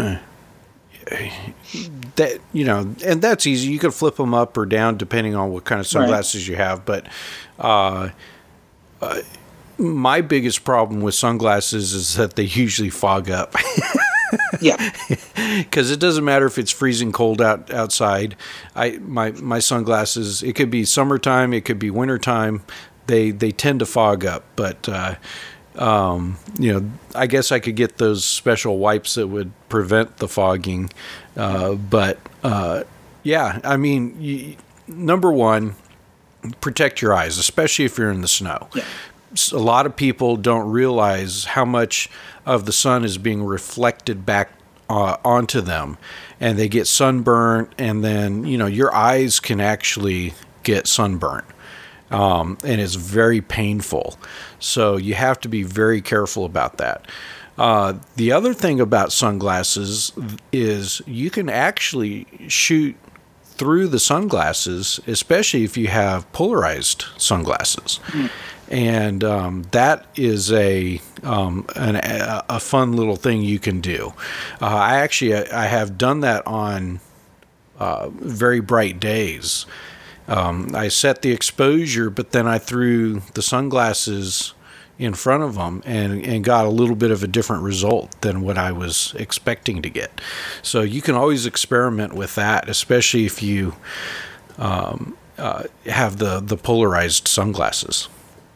that you know, and that's easy. You can flip them up or down depending on what kind of sunglasses right. you have, but uh, uh my biggest problem with sunglasses is that they usually fog up. Yeah, because it doesn't matter if it's freezing cold out outside. I my my sunglasses. It could be summertime. It could be wintertime. They they tend to fog up. But uh, um, you know, I guess I could get those special wipes that would prevent the fogging. Uh, but uh, yeah, I mean, you, number one, protect your eyes, especially if you're in the snow. Yeah. A lot of people don't realize how much of the sun is being reflected back uh, onto them, and they get sunburnt, and then you know your eyes can actually get sunburnt, um, and it's very painful. So you have to be very careful about that. Uh, the other thing about sunglasses is you can actually shoot through the sunglasses, especially if you have polarized sunglasses. Mm. And um, that is a um, an, a fun little thing you can do. Uh, I actually I have done that on uh, very bright days. Um, I set the exposure, but then I threw the sunglasses in front of them and, and got a little bit of a different result than what I was expecting to get. So you can always experiment with that, especially if you um, uh, have the, the polarized sunglasses.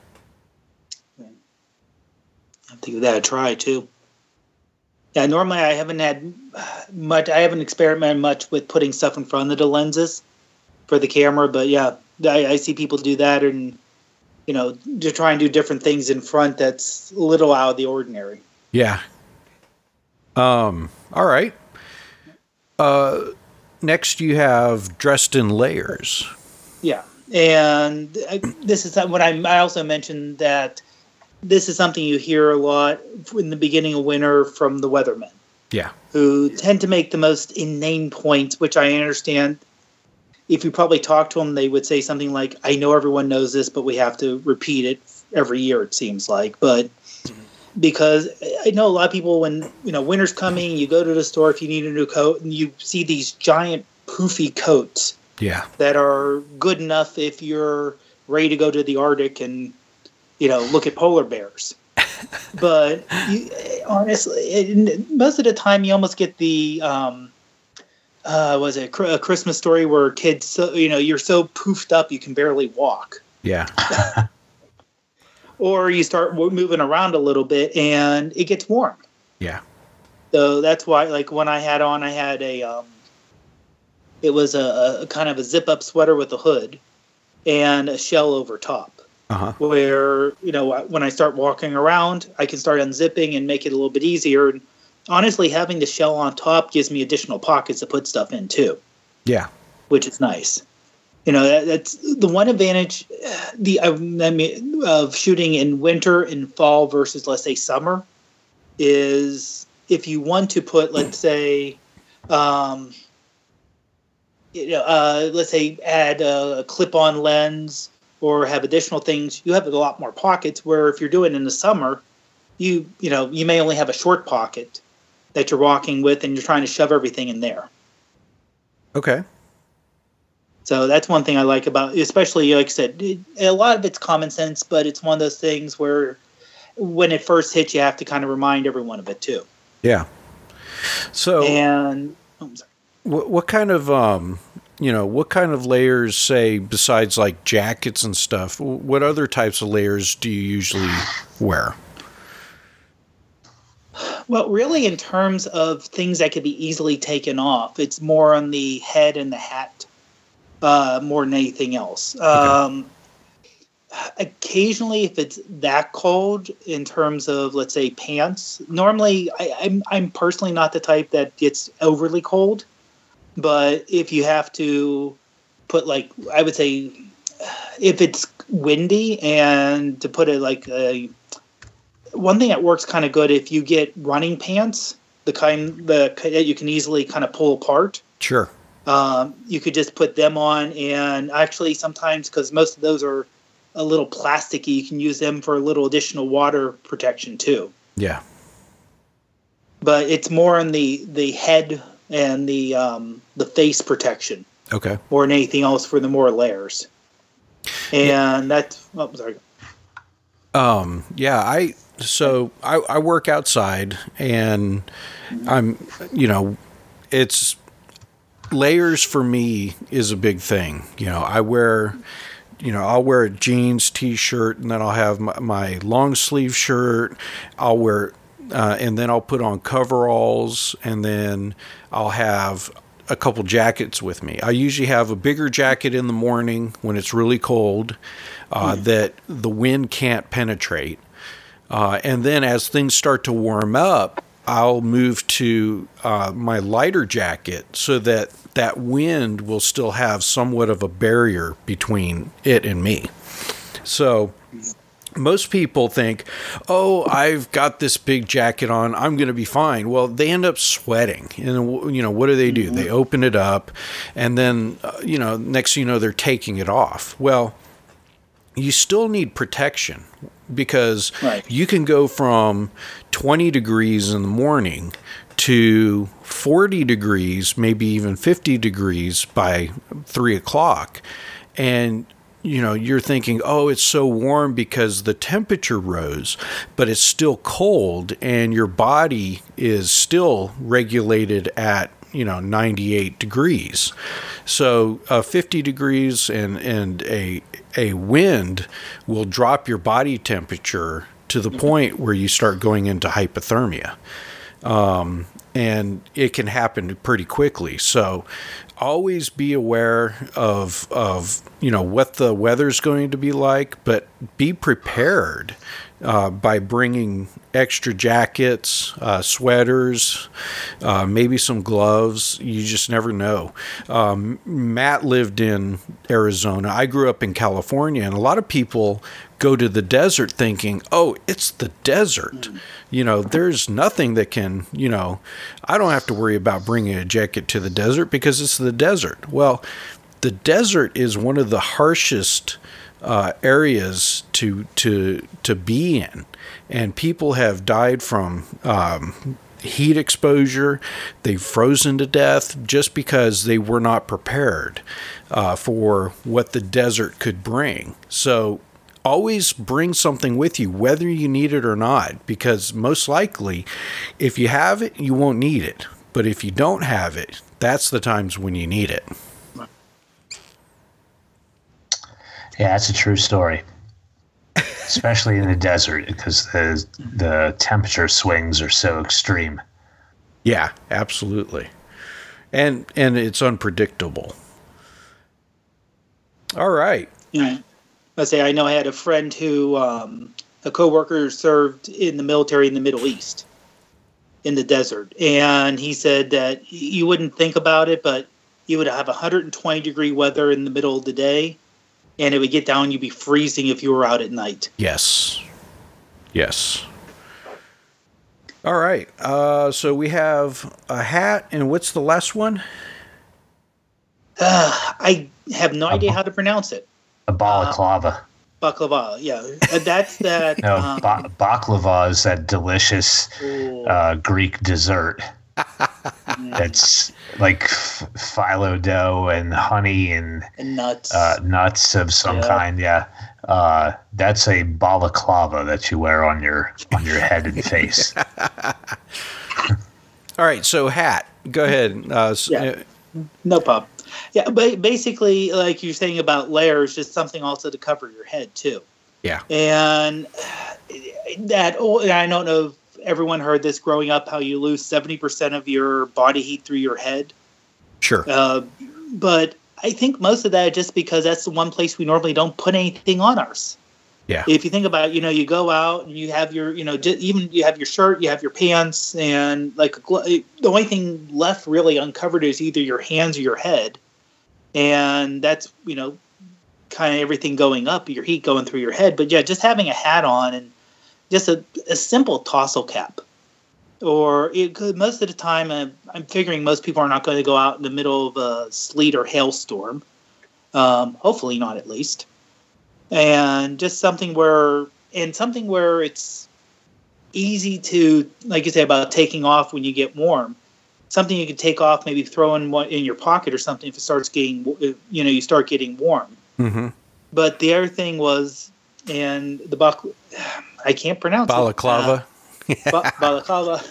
I have to give that a try too. Yeah, normally I haven't had much. I haven't experimented much with putting stuff in front of the lenses for the camera, but yeah, I, I see people do that, and you know, to try and do different things in front. That's a little out of the ordinary. Yeah. Um. All right. Uh. Next, you have dressed in layers. Yeah, and I, this is what I. I also mentioned that. This is something you hear a lot in the beginning of winter from the weathermen. Yeah. Who tend to make the most inane points, which I understand. If you probably talk to them, they would say something like, I know everyone knows this, but we have to repeat it every year, it seems like. But mm-hmm. because I know a lot of people, when you know winter's coming, you go to the store if you need a new coat, and you see these giant poofy coats. Yeah. That are good enough if you're ready to go to the Arctic and you know, look at polar bears. But you, honestly, it, most of the time you almost get the, um, uh, was it a Christmas Story where kids, so, you know, you're so poofed up you can barely walk. Yeah. Or you start moving around a little bit and it gets warm. Yeah. So that's why, like, when I had on, I had a, um, it was a, a kind of a zip-up sweater with a hood and a shell over top. Uh-huh. Where, you know, when I start walking around, I can start unzipping and make it a little bit easier. And honestly, having the shell on top gives me additional pockets to put stuff in, too. Yeah. Which is nice. You know, that, that's the one advantage the I mean, of shooting in winter and fall versus, let's say, summer. is if you want to put, let's say, um, you know, uh, let's say add a clip-on lens or have additional things, you have a lot more pockets. Where if you're doing it in the summer, you you know you may only have a short pocket that you're walking with, and you're trying to shove everything in there. Okay. So that's one thing I like about, especially like I said, it, a lot of it's common sense, but it's one of those things where when it first hits, you have to kind of remind everyone of it too. Yeah. So and oh, I'm sorry. What, what kind of um, you know, what kind of layers, say, besides like jackets and stuff? What other types of layers do you usually wear? Well, really, in terms of things that could be easily taken off, it's more on the head and the hat, uh, more than anything else. Okay. Um, occasionally, if it's that cold, in terms of, let's say, pants, normally I, I'm I'm personally not the type that gets overly cold, but if you have to put, like, I would say, if it's windy and to put it like a one thing that works kind of good, if you get running pants, the kind the that you can easily kind of pull apart. Sure. Um, you could just put them on, and actually sometimes, because most of those are a little plasticky, you can use them for a little additional water protection too. Yeah. But it's more on the the head and the um, the face protection. Okay. More than anything else for the more layers. And yeah. that's oh, sorry. Um. Yeah. I. So I, I work outside, and I'm, you know, it's layers for me is a big thing. You know, I wear, you know, I'll wear a jeans t-shirt, and then I'll have my, my long sleeve shirt. I'll wear, uh, and then I'll put on coveralls, and then I'll have a couple jackets with me. I usually have a bigger jacket in the morning when it's really cold, uh, mm. that the wind can't penetrate. Uh, and then as things start to warm up, I'll move to uh, my lighter jacket so that that wind will still have somewhat of a barrier between it and me. So most people think, oh, I've got this big jacket on, I'm going to be fine. Well, they end up sweating. And, you know, what do they do? They open it up, and then, uh, you know, next thing you know, they're taking it off. Well, you still need protection, because right. you can go from twenty degrees in the morning to forty degrees, maybe even fifty degrees by three o'clock. And, you know, you're thinking, oh, it's so warm because the temperature rose, but it's still cold, and your body is still regulated at, you know, ninety-eight degrees. So uh, fifty degrees and, and a a wind will drop your body temperature to the point where you start going into hypothermia. Um, and it can happen pretty quickly. So always be aware of, of, you know, what the weather's going to be like, but be prepared uh, by bringing extra jackets, uh, sweaters, uh, maybe some gloves. You just never know. Um, Matt lived in Arizona. I grew up in California, and a lot of people go to the desert thinking, oh, it's the desert. Mm. You know, there's nothing that can, you know, I don't have to worry about bringing a jacket to the desert because it's the desert. Well, the desert is one of the harshest uh, areas to to to be in, and people have died from um, heat exposure. They've frozen to death just because they were not prepared uh, for what the desert could bring. So always bring something with you, whether you need it or not, because most likely, if you have it, you won't need it. But if you don't have it, that's the times when you need it. Yeah, that's a true story. Especially in the desert, because the the temperature swings are so extreme. Yeah, absolutely. And and it's unpredictable. All right. Yeah. I say I know I had a friend who um, a coworker served in the military in the Middle East, in the desert, and he said that you wouldn't think about it, but you would have one hundred twenty degree weather in the middle of the day, and it would get down, you'd be freezing if you were out at night. Yes. Yes. All right. Uh, so we have a hat, and what's the last one? Uh, I have no idea how to pronounce it. A balaclava. Uh, baklava, yeah. Uh, That's that. No, um, ba- baklava is that delicious uh, Greek dessert. That's like f- phyllo dough and honey and, and nuts. uh, nuts of some Yeah. kind. Yeah, uh, that's a balaclava that you wear on your on your head and face. All right. So hat. Go ahead. Uh, s- Yeah. No problem. Yeah, but basically, like you're saying about layers, just something also to cover your head too. Yeah. And that, oh, I don't know if everyone heard this growing up, how you lose seventy percent of your body heat through your head. Sure. Uh, but I think most of that just because that's the one place we normally don't put anything on ours. Yeah. If you think about it, you know, you go out and you have your, you know, j- even you have your shirt, you have your pants, and like a glo- the only thing left really uncovered is either your hands or your head. And that's, you know, kind of everything going up, your heat going through your head. But yeah, just having a hat on and just a, a simple tassel cap. Or it could, most of the time, uh, I'm figuring most people are not going to go out in the middle of a sleet or hailstorm. Um, hopefully not, at least. And just something where, and something where it's easy to, like you say, about taking off when you get warm. Something you can take off, maybe throw in one in your pocket or something if it starts getting, you know, you start getting warm. Mm-hmm. But the other thing was, and the bak, I can't pronounce Balaclava. it. Uh, ba- balaclava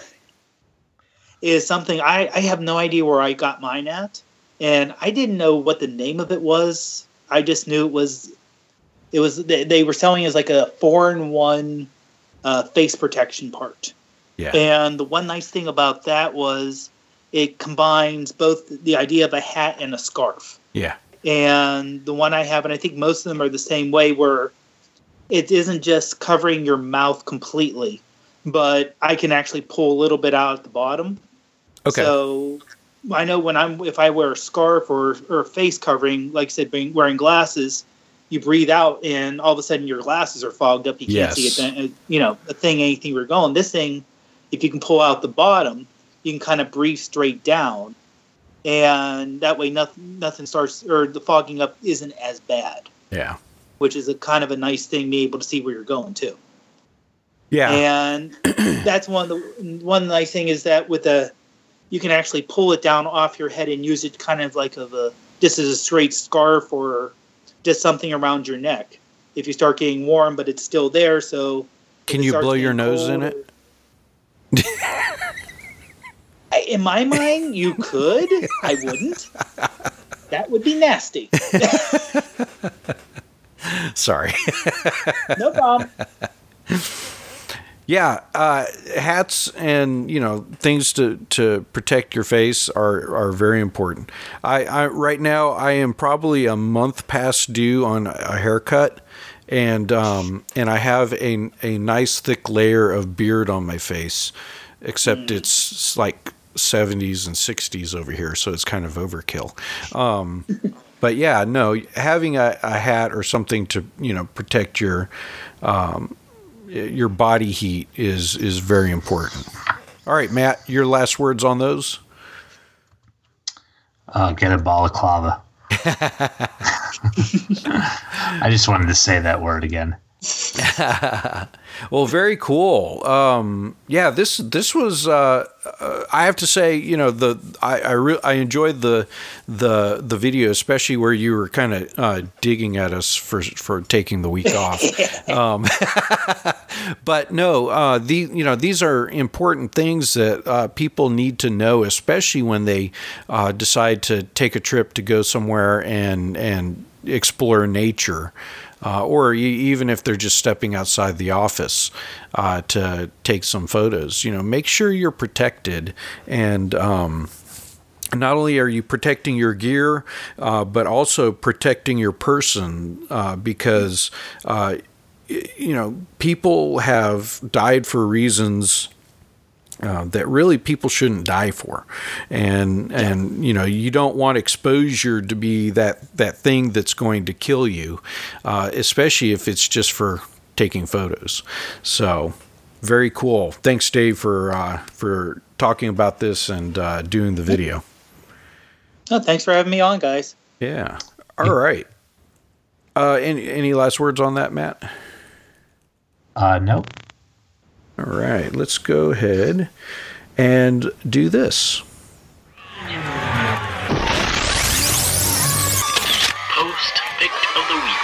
is something I, I have no idea where I got mine at, and I didn't know what the name of it was. I just knew it was, it was they, they were selling it as like a four in one uh, face protection part. Yeah. And the one nice thing about that was it combines both the idea of a hat and a scarf. Yeah. And the one I have, and I think most of them are the same way, where it isn't just covering your mouth completely, but I can actually pull a little bit out at the bottom. Okay. So I know when I'm, if I wear a scarf or, or a face covering, like I said, being, wearing glasses, you breathe out and all of a sudden your glasses are fogged up. You can't Yes. see it. Then, you know, a thing, anything we're going. This thing, if you can pull out the bottom, you can kind of breathe straight down. And that way nothing, nothing starts, or the fogging up isn't as bad, Yeah. which is a kind of a nice thing, being able to see where you're going too. Yeah. And that's one of the one nice thing is that with a, you can actually pull it down off your head and use it kind of like of a, this is a straight scarf or just something around your neck. If you start getting warm, but it's still there, so Can you blow your nose in it? I, in my mind, you could. I wouldn't. That would be nasty. Sorry. No problem. Yeah, uh, hats and you know things to, to protect your face are, are very important. I, I right now I am probably a month past due on a haircut, and um, and I have a a nice thick layer of beard on my face, except mm. it's, it's like seventies and sixties over here, so it's kind of overkill. Um, but yeah, no, having a, a hat or something to you know protect your um, your body heat is is very important. All right, Matt, your last words on those? Uh, get a balaclava. I just wanted to say that word again. Well, very cool. Um, yeah, this this was. Uh, uh, I have to say, you know, the I I, re- I enjoyed the the the video, especially where you were kind of uh, digging at us for for taking the week off. um, but no, uh, the you know these are important things that uh, people need to know, especially when they uh, decide to take a trip to go somewhere and and explore nature. Uh, or even if they're just stepping outside the office uh, to take some photos, you know, make sure you're protected. And um, not only are you protecting your gear, uh, but also protecting your person uh, because, uh, you know, people have died for reasons Uh, that really people shouldn't die for, and and you know you don't want exposure to be that that thing that's going to kill you, uh, especially if it's just for taking photos. So, Very cool. Thanks, Dave, for uh, for talking about this and uh, doing the video. Oh, thanks for having me on, guys. Yeah. All right. Uh, any any last words on that, Matt? Uh, nope. All right. Let's go ahead and do this. Post pick of the week.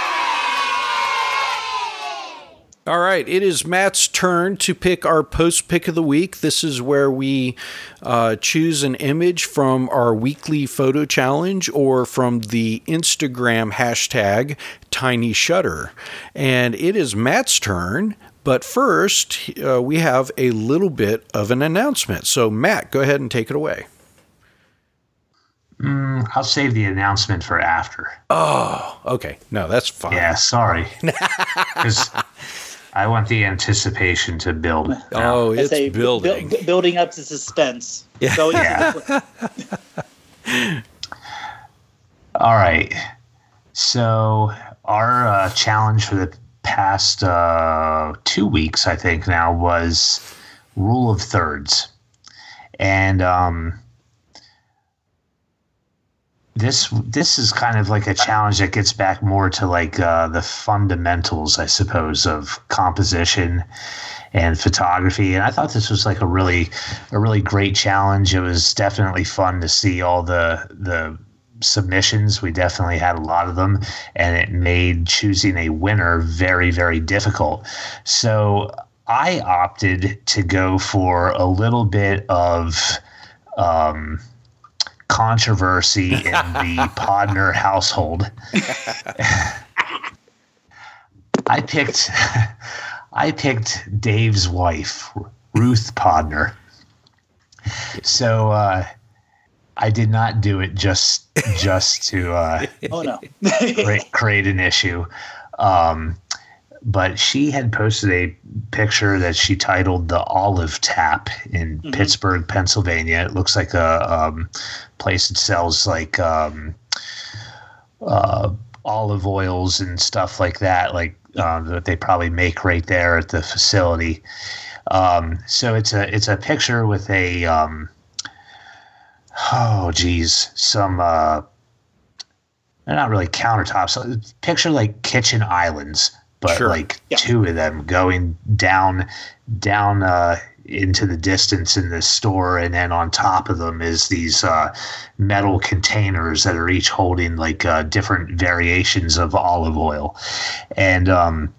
All right, it is Matt's turn to pick our post pick of the week. This is where we uh, choose an image from our weekly photo challenge or from the Instagram hashtag TinyShutter. And it is Matt's turn, but first uh, we have a little bit of an announcement. So Matt, go ahead and take it away. Mm, I'll save the announcement for after. Oh, okay. No, that's fine. Yeah, sorry. Because I want the anticipation to build. now. Oh, I it's say, bu- building. bu- building up to suspense. Yeah. So, Yeah. All right. So our uh, challenge for the past uh, two weeks, I think now, was rule of thirds. And um, this this is kind of like a challenge that gets back more to like uh, the fundamentals, I suppose, of composition and photography. And I thought this was like a really a really great challenge. It was definitely fun to see all the the submissions. We definitely had a lot of them, and it made choosing a winner very, very difficult. So I opted to go for a little bit of um, controversy in the Podner household. I picked I picked Dave's wife, Ruth Podner. So uh, I did not do it just just to uh, oh no. create, create an issue. Um, but she had posted a picture that she titled the Olive Tap in mm-hmm. Pittsburgh, Pennsylvania. It looks like a um, place that sells like um, uh, olive oils and stuff like that, like uh, that they probably make right there at the facility. Um, so it's a it's a picture with a um, oh geez some uh, they're not really countertops. Picture like kitchen islands. But sure. like yeah. two of them going down, down uh, into the distance in this store, and then on top of them is these uh, metal containers that are each holding like uh, different variations of olive oil, and um,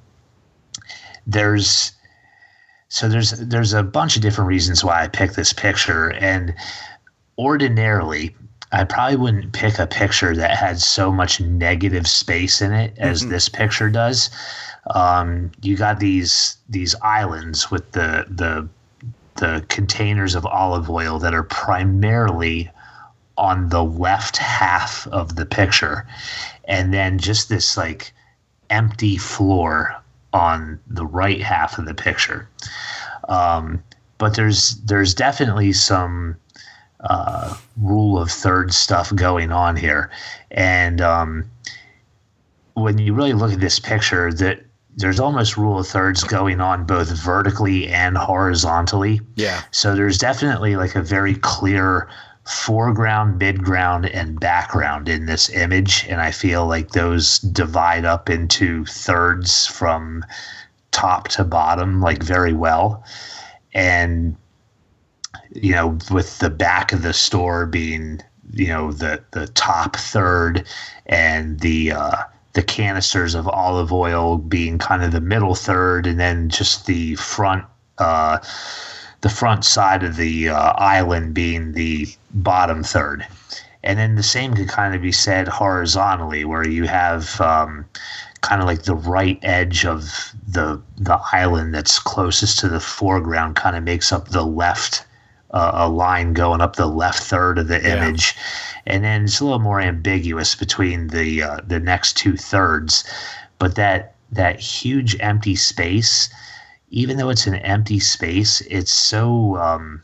there's so there's there's a bunch of different reasons why I picked this picture, and ordinarily I probably wouldn't pick a picture that had so much negative space in it as mm-hmm. this picture does. Um, you got these these islands with the the the containers of olive oil that are primarily on the left half of the picture, and then just this like empty floor on the right half of the picture. Um, but there's there's definitely some uh, rule of thirds stuff going on here, and um, when you really look at this picture, that there's almost rule of thirds going on both vertically and horizontally. Yeah. So there's definitely like a very clear foreground, midground, and background in this image, and I feel like those divide up into thirds from top to bottom like very well. And you know, with the back of the store being, you know, the the top third, and the uh, the canisters of olive oil being kind of the middle third, and then just the front uh, the front side of the uh, island being the bottom third. And then the same could kind of be said horizontally, where you have um, kind of like the right edge of the the island that's closest to the foreground kind of makes up the left uh, a line going up the left third of the Yeah. image. And then it's a little more ambiguous between the uh, the next two thirds. But that that huge empty space, even though it's an empty space, it's so um,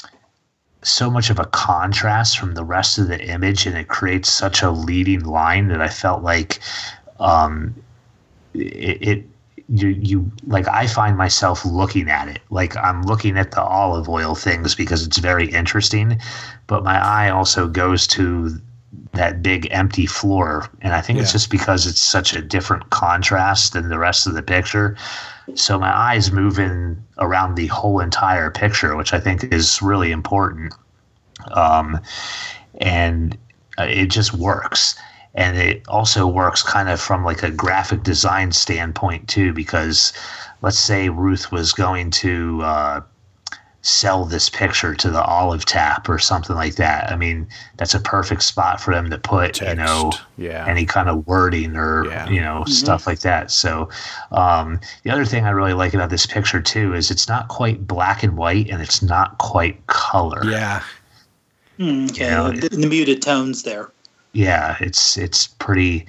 so much of a contrast from the rest of the image, and it creates such a leading line that I felt like um, it, it you you like I find myself looking at it, like I'm looking at the olive oil things because it's very interesting, but my eye also goes to that big empty floor, and I think Yeah. it's just because it's such a different contrast than the rest of the picture. So my eye's moving around the whole entire picture, which I think is really important. Um, and uh, it just works. And it also works kind of from like a graphic design standpoint too, because let's say Ruth was going to uh, sell this picture to the Olive Tap or something like that. I mean, that's a perfect spot for them to put, Text, you know, yeah. any kind of wording or, Yeah. you know, stuff like that. So um, the other thing I really like about this picture too is it's not quite black and white and it's not quite color. Yeah. Mm, okay, You know, the, the muted tones there. Yeah, it's it's pretty.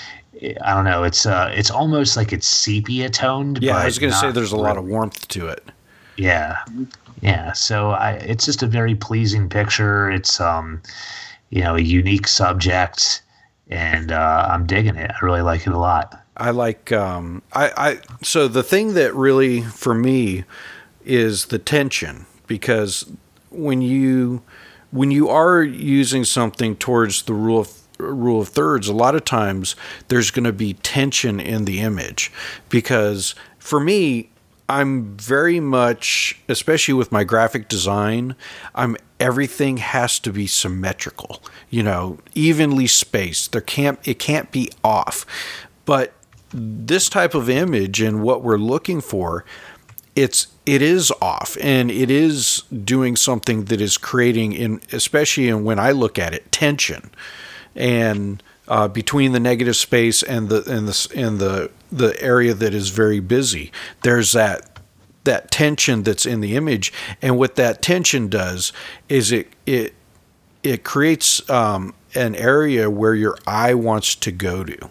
I don't know. It's uh, it's almost like it's sepia toned. Yeah, but I was going to say not there's a lot of really. warmth to it. Yeah, yeah. So I, it's just a very pleasing picture. It's um, you know, a unique subject, and uh, I'm digging it. I really like it a lot. I like um I, I so the thing that really for me is the tension, because when you when you are using something towards the rule of rule of thirds, a lot of times there's going to be tension in the image, because for me, I'm very much, especially with my graphic design, I'm everything has to be symmetrical, you know, evenly spaced. There can't it can't be off. But this type of image and what we're looking for, it's it is off, and it is doing something that is creating, in especially in when I look at it, tension, and uh, between the negative space and the and the and the the area that is very busy, there's that that tension that's in the image, and what that tension does is it it it creates um, an area where your eye wants to go to.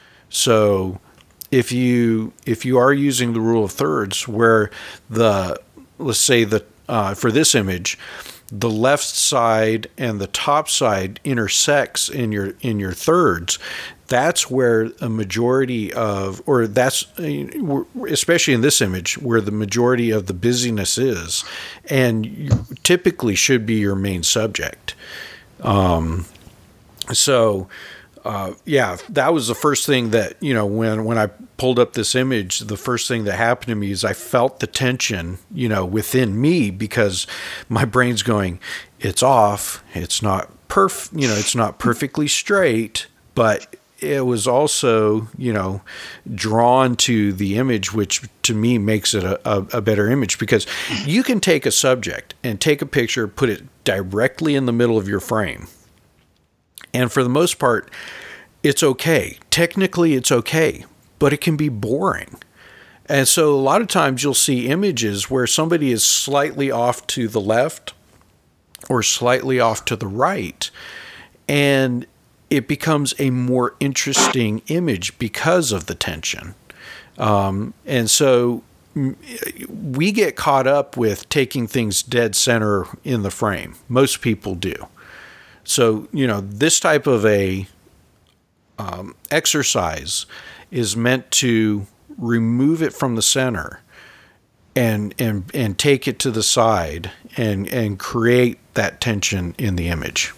So if you if you are using the rule of thirds, where the let's say the uh, for this image, the left side and the top side intersects in your in your thirds, that's where a majority of, or that's especially in this image where the majority of the busyness is, and you typically should be your main subject. Um, so. Uh, yeah, that was the first thing that, you know, when, when I pulled up this image, the first thing that happened to me is I felt the tension, you know, within me, because my brain's going, it's off. It's not perf, you know, it's not perfectly straight, but it was also, you know, drawn to the image, which to me makes it a, a, a better image, because you can take a subject and take a picture, put it directly in the middle of your frame. And for the most part, it's okay. Technically, it's okay, but it can be boring. And so a lot of times you'll see images where somebody is slightly off to the left or slightly off to the right, and it becomes a more interesting image because of the tension. Um, and so we get caught up with taking things dead center in the frame. Most people do. So, you know, this type of a um, exercise is meant to remove it from the center and and and take it to the side and and create that tension in the image.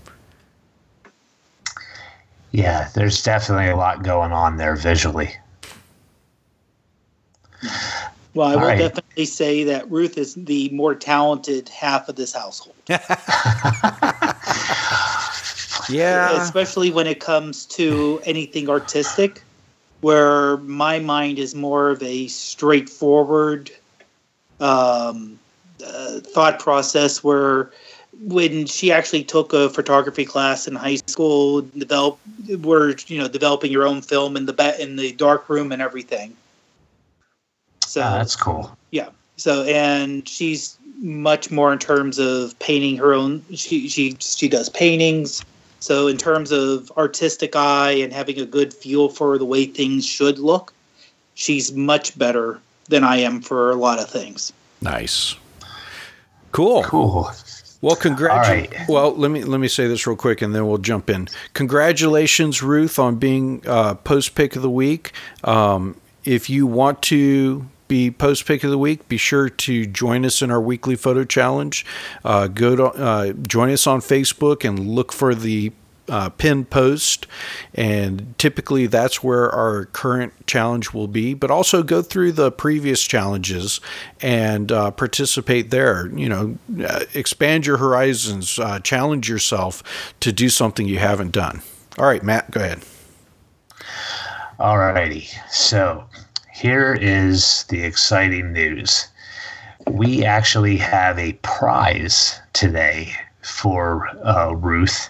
Yeah, there's definitely a lot going on there visually. Well, I All will right. definitely say that Ruth is the more talented half of this household. Yeah. Especially when it comes to anything artistic, where my mind is more of a straightforward um, uh, thought process, where when she actually took a photography class in high school, develop, were you know developing your own film in the ba- in the dark room and everything. So Oh, that's cool. yeah. So, and she's much more in terms of painting her own. She she she does paintings. So, in terms of artistic eye and having a good feel for the way things should look, she's much better than I am for a lot of things. Nice. Cool. Cool. Well, congratulations. All right. Well, let me let me say this real quick, and then we'll jump in. Congratulations, Ruth, on being uh, post pick of the week. Um, if you want to be post pick of the week, be sure to join us in our weekly photo challenge. Uh, go to uh, join us on Facebook and look for the uh, pinned post, and typically that's where our current challenge will be. But also go through the previous challenges and uh, participate there. You know, uh, expand your horizons, uh, challenge yourself to do something you haven't done. All right, Matt, go ahead. All righty, so here is the exciting news. We actually have a prize today for uh, Ruth,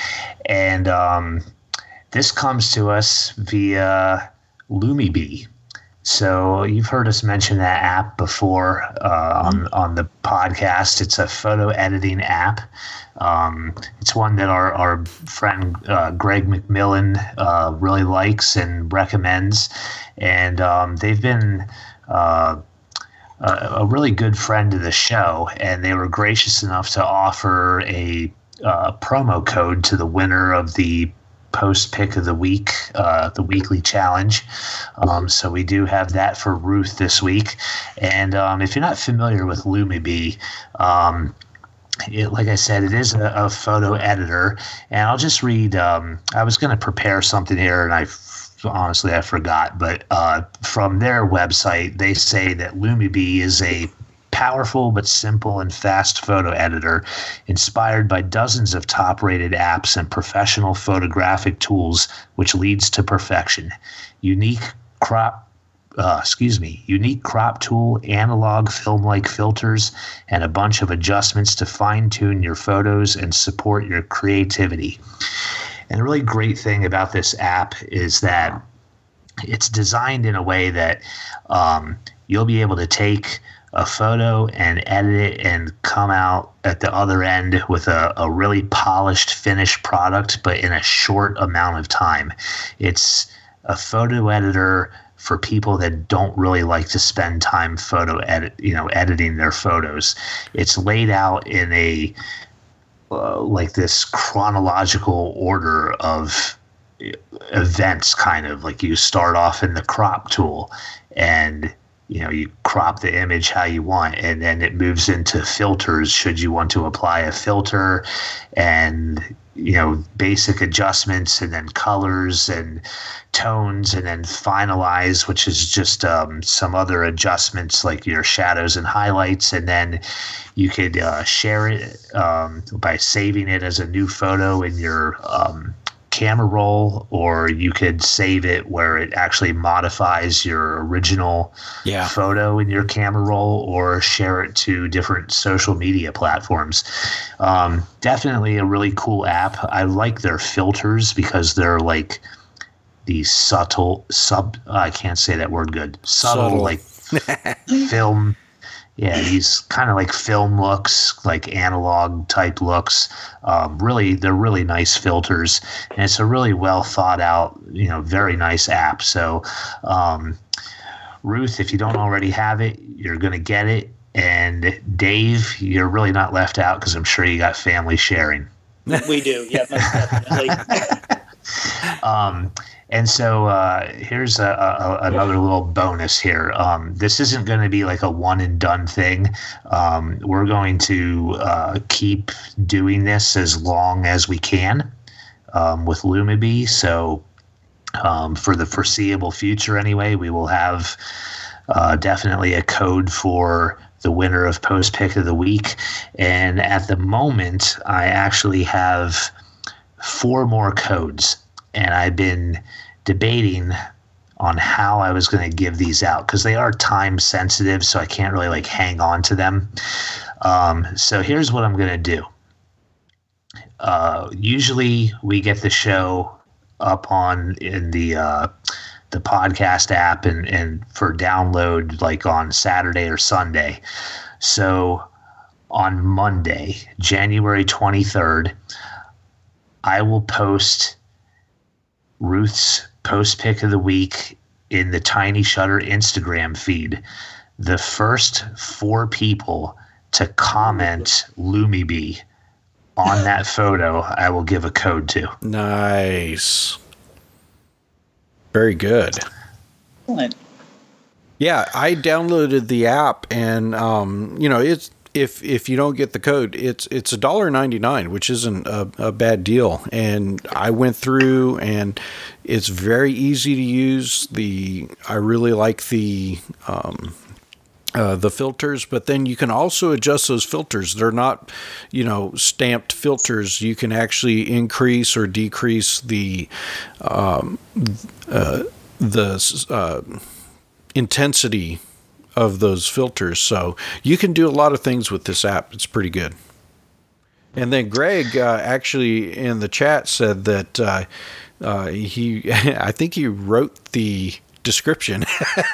and um, this comes to us via LumiBee. So you've heard us mention that app before uh, on, on the podcast. It's a photo editing app. Um, it's one that our, our friend uh, Greg McMillan uh, really likes and recommends. And um, they've been uh, a, a really good friend of the show, and they were gracious enough to offer a uh, promo code to the winner of the post pick of the week, uh, the weekly challenge. Um, so we do have that for Ruth this week. And um, if you're not familiar with LumiBee, um, It, like I said, it is a, a photo editor, and I'll just read. Um, I was going to prepare something here, and I honestly I forgot. But uh, from their website, they say that LumiBee is a powerful but simple and fast photo editor, inspired by dozens of top-rated apps and professional photographic tools, which leads to perfection. Unique crop. Uh, excuse me, unique crop tool, analog film-like filters, and a bunch of adjustments to fine-tune your photos and support your creativity. And the really great thing about this app is that it's designed in a way that um, you'll be able to take a photo and edit it and come out at the other end with a, a really polished, finished product, but in a short amount of time. It's a photo editor for people that don't really like to spend time photo edit, you know, editing their photos. It's laid out in a uh, like this chronological order of events, kind of like you start off in the crop tool, and you know you crop the image how you want, and then it moves into filters should you want to apply a filter, and you know, basic adjustments, and then colors and tones, and then finalize, which is just um, some other adjustments like your shadows and highlights. And then you could uh, share it um, by saving it as a new photo in your um, camera roll, or you could save it where it actually modifies your original yeah. photo in your camera roll, or share it to different social media platforms. Um, definitely a really cool app. I like their filters because they're like these subtle sub I can't say that word good subtle, subtle. like film yeah these kind of like film looks, like analog type looks. Um, really they're really nice filters, and it's a really well thought out, you know, very nice app. So um, Ruth, if you don't already have it, you're going to get it. And Dave, you're really not left out because I'm sure you got family sharing. We do, yeah, most definitely. um, and so uh, here's a, a, another little bonus here. Um, this isn't going to be like a one and done thing. Um, we're going to uh, keep doing this as long as we can um, with LumiBee. So um, for the foreseeable future anyway, we will have uh, definitely a code for the winner of Post Pick of the Week. And at the moment, I actually have four more codes, and I've been debating on how I was going to give these out because they are time sensitive, so I can't really like hang on to them. Um, so here's what I'm going to do. Uh, usually we get the show up on in the uh, the podcast app and, and for download like on Saturday or Sunday. So on Monday, January twenty-third, I will post Ruth's Post Pick of the Week in the Tiny Shutter Instagram feed. The first four people to comment LumiBee on that photo, I will give a code to. Nice. Very good. Excellent. Yeah, I downloaded the app, and um, you know, it's if if you don't get the code, it's it's a dollar ninety nine, which isn't a, a bad deal. And I went through, and it's very easy to use. The I really like the um, uh, the filters, but then you can also adjust those filters. They're not, you know, stamped filters. You can actually increase or decrease the um, uh, the uh, intensity of those filters. So you can do a lot of things with this app. It's pretty good. And then Greg uh, actually in the chat said that uh, uh, he, I think he wrote the description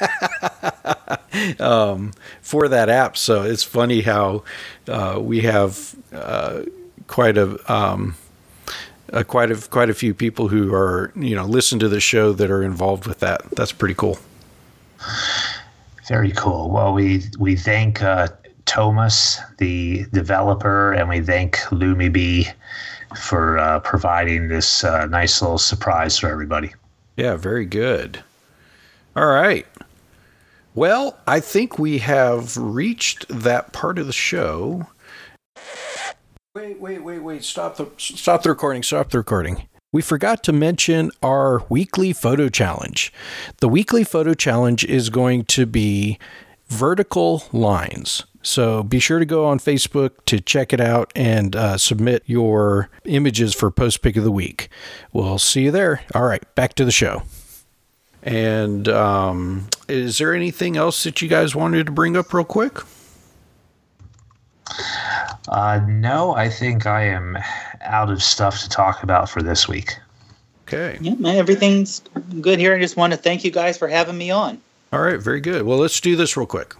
um, for that app. So it's funny how uh, we have uh, quite a um, uh, quite a quite a few people who are, you know, listen to the show that are involved with that. That's pretty cool. Very cool. Well, we we thank uh, Thomas, the developer, and we thank LumiBee for uh, providing this uh, nice little surprise for everybody. Yeah, very good. All right. Well, I think we have reached that part of the show. Wait, wait, wait, wait. Stop the stop the recording. Stop the recording. We forgot to mention our weekly photo challenge. The weekly photo challenge is going to be vertical lines. So be sure to go on Facebook to check it out and uh, submit your images for Post Pick of the Week. We'll see you there. All right, back to the show. And um, is there anything else that you guys wanted to bring up real quick? Uh, no, I think I am out of stuff to talk about for this week. Okay. Yeah, man, everything's good here. I just want to thank you guys for having me on. All right, very good. Well, let's do this real quick.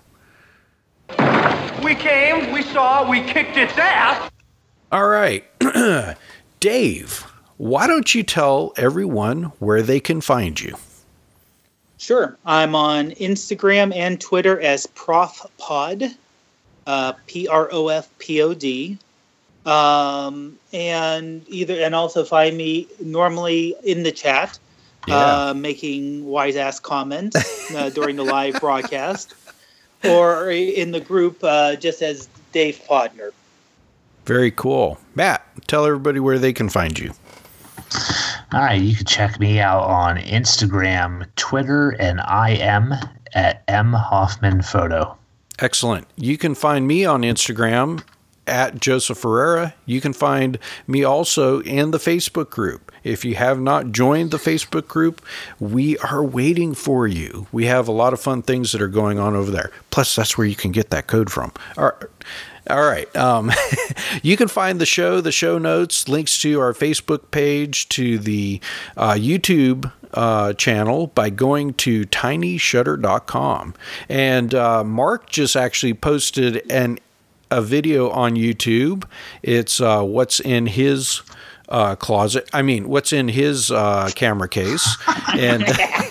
We came, we saw, we kicked its ass. All right. Dave, why don't you tell everyone where they can find you? Sure. I'm on Instagram and Twitter as ProfPod. Uh, P R O F P O D, um, and either and also find me normally in the chat, yeah. uh, making wise ass comments uh, during the live broadcast, or in the group uh, just as Dave Podner. Very cool, Matt. Tell everybody where they can find you. All right, you can check me out on Instagram, Twitter, and I am at M Hoffman Photo. Excellent. You can find me on Instagram at Joseph Ferreira. You can find me also in the Facebook group. If you have not joined the Facebook group, we are waiting for you. We have a lot of fun things that are going on over there. Plus, that's where you can get that code from. All right. All right. Um, you can find the show, the show notes, links to our Facebook page, to the uh, YouTube uh, channel by going to tiny shutter dot com. And uh, Mark just actually posted an a video on YouTube. It's uh, what's in his uh, closet. I mean, what's in his uh, camera case. And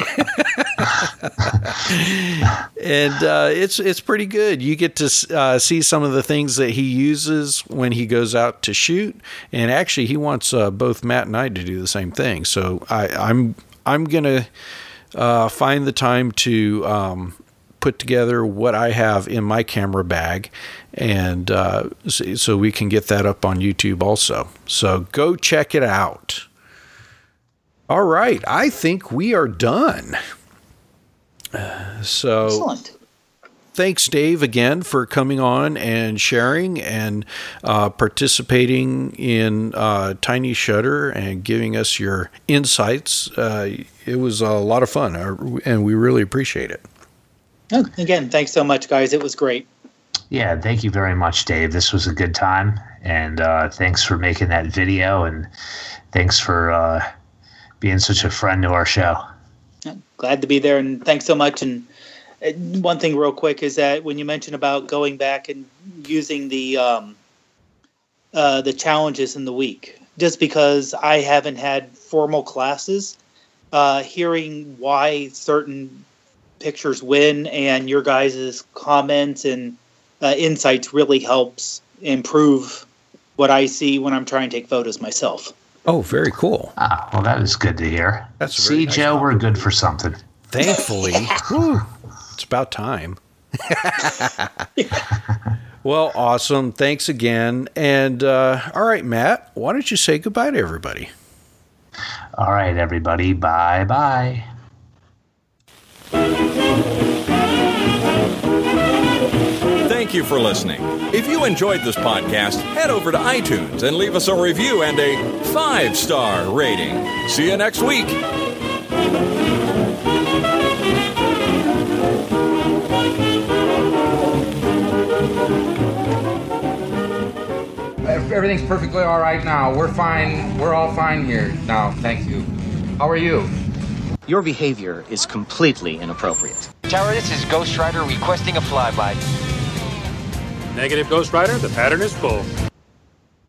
and uh, it's it's pretty good. You get to uh, see some of the things that he uses when he goes out to shoot. And actually, he wants uh, both Matt and I to do the same thing. So I, I'm I'm gonna uh, find the time to um, put together what I have in my camera bag, and uh, so, so we can get that up on YouTube also. So go check it out. All right, I think we are done. Uh, so Excellent. Thanks, Dave, again for coming on and sharing and uh, participating in uh, Tiny Shutter and giving us your insights. Uh, it was a lot of fun, and we really appreciate it. Oh, again, thanks so much, guys. It was great. Yeah, thank you very much, Dave. This was a good time, and uh, thanks for making that video, and thanks for uh, being such a friend to our show. Glad to be there, and thanks so much. And one thing real quick is that when you mentioned about going back and using the um, uh, the challenges in the week, just because I haven't had formal classes, uh, hearing why certain pictures win and your guys' comments and uh, insights really helps improve what I see when I'm trying to take photos myself. Oh, very cool. Ah, well, that is good to hear. That's See, nice Joe, comment. We're good for something. Thankfully. Whew. It's about time. Well, awesome. Thanks again. And uh, all right, Matt, why don't you say goodbye to everybody? All right, everybody. Bye-bye. Thank you for listening. If you enjoyed this podcast, head over to iTunes and leave us a review and a five-star rating. See you next week. Everything's perfectly all right now. We're fine. We're all fine here now. Thank you. How are you? Your behavior is completely inappropriate. Tower, this is Ghost Rider requesting a flyby. Negative, Ghost Rider. The pattern is full.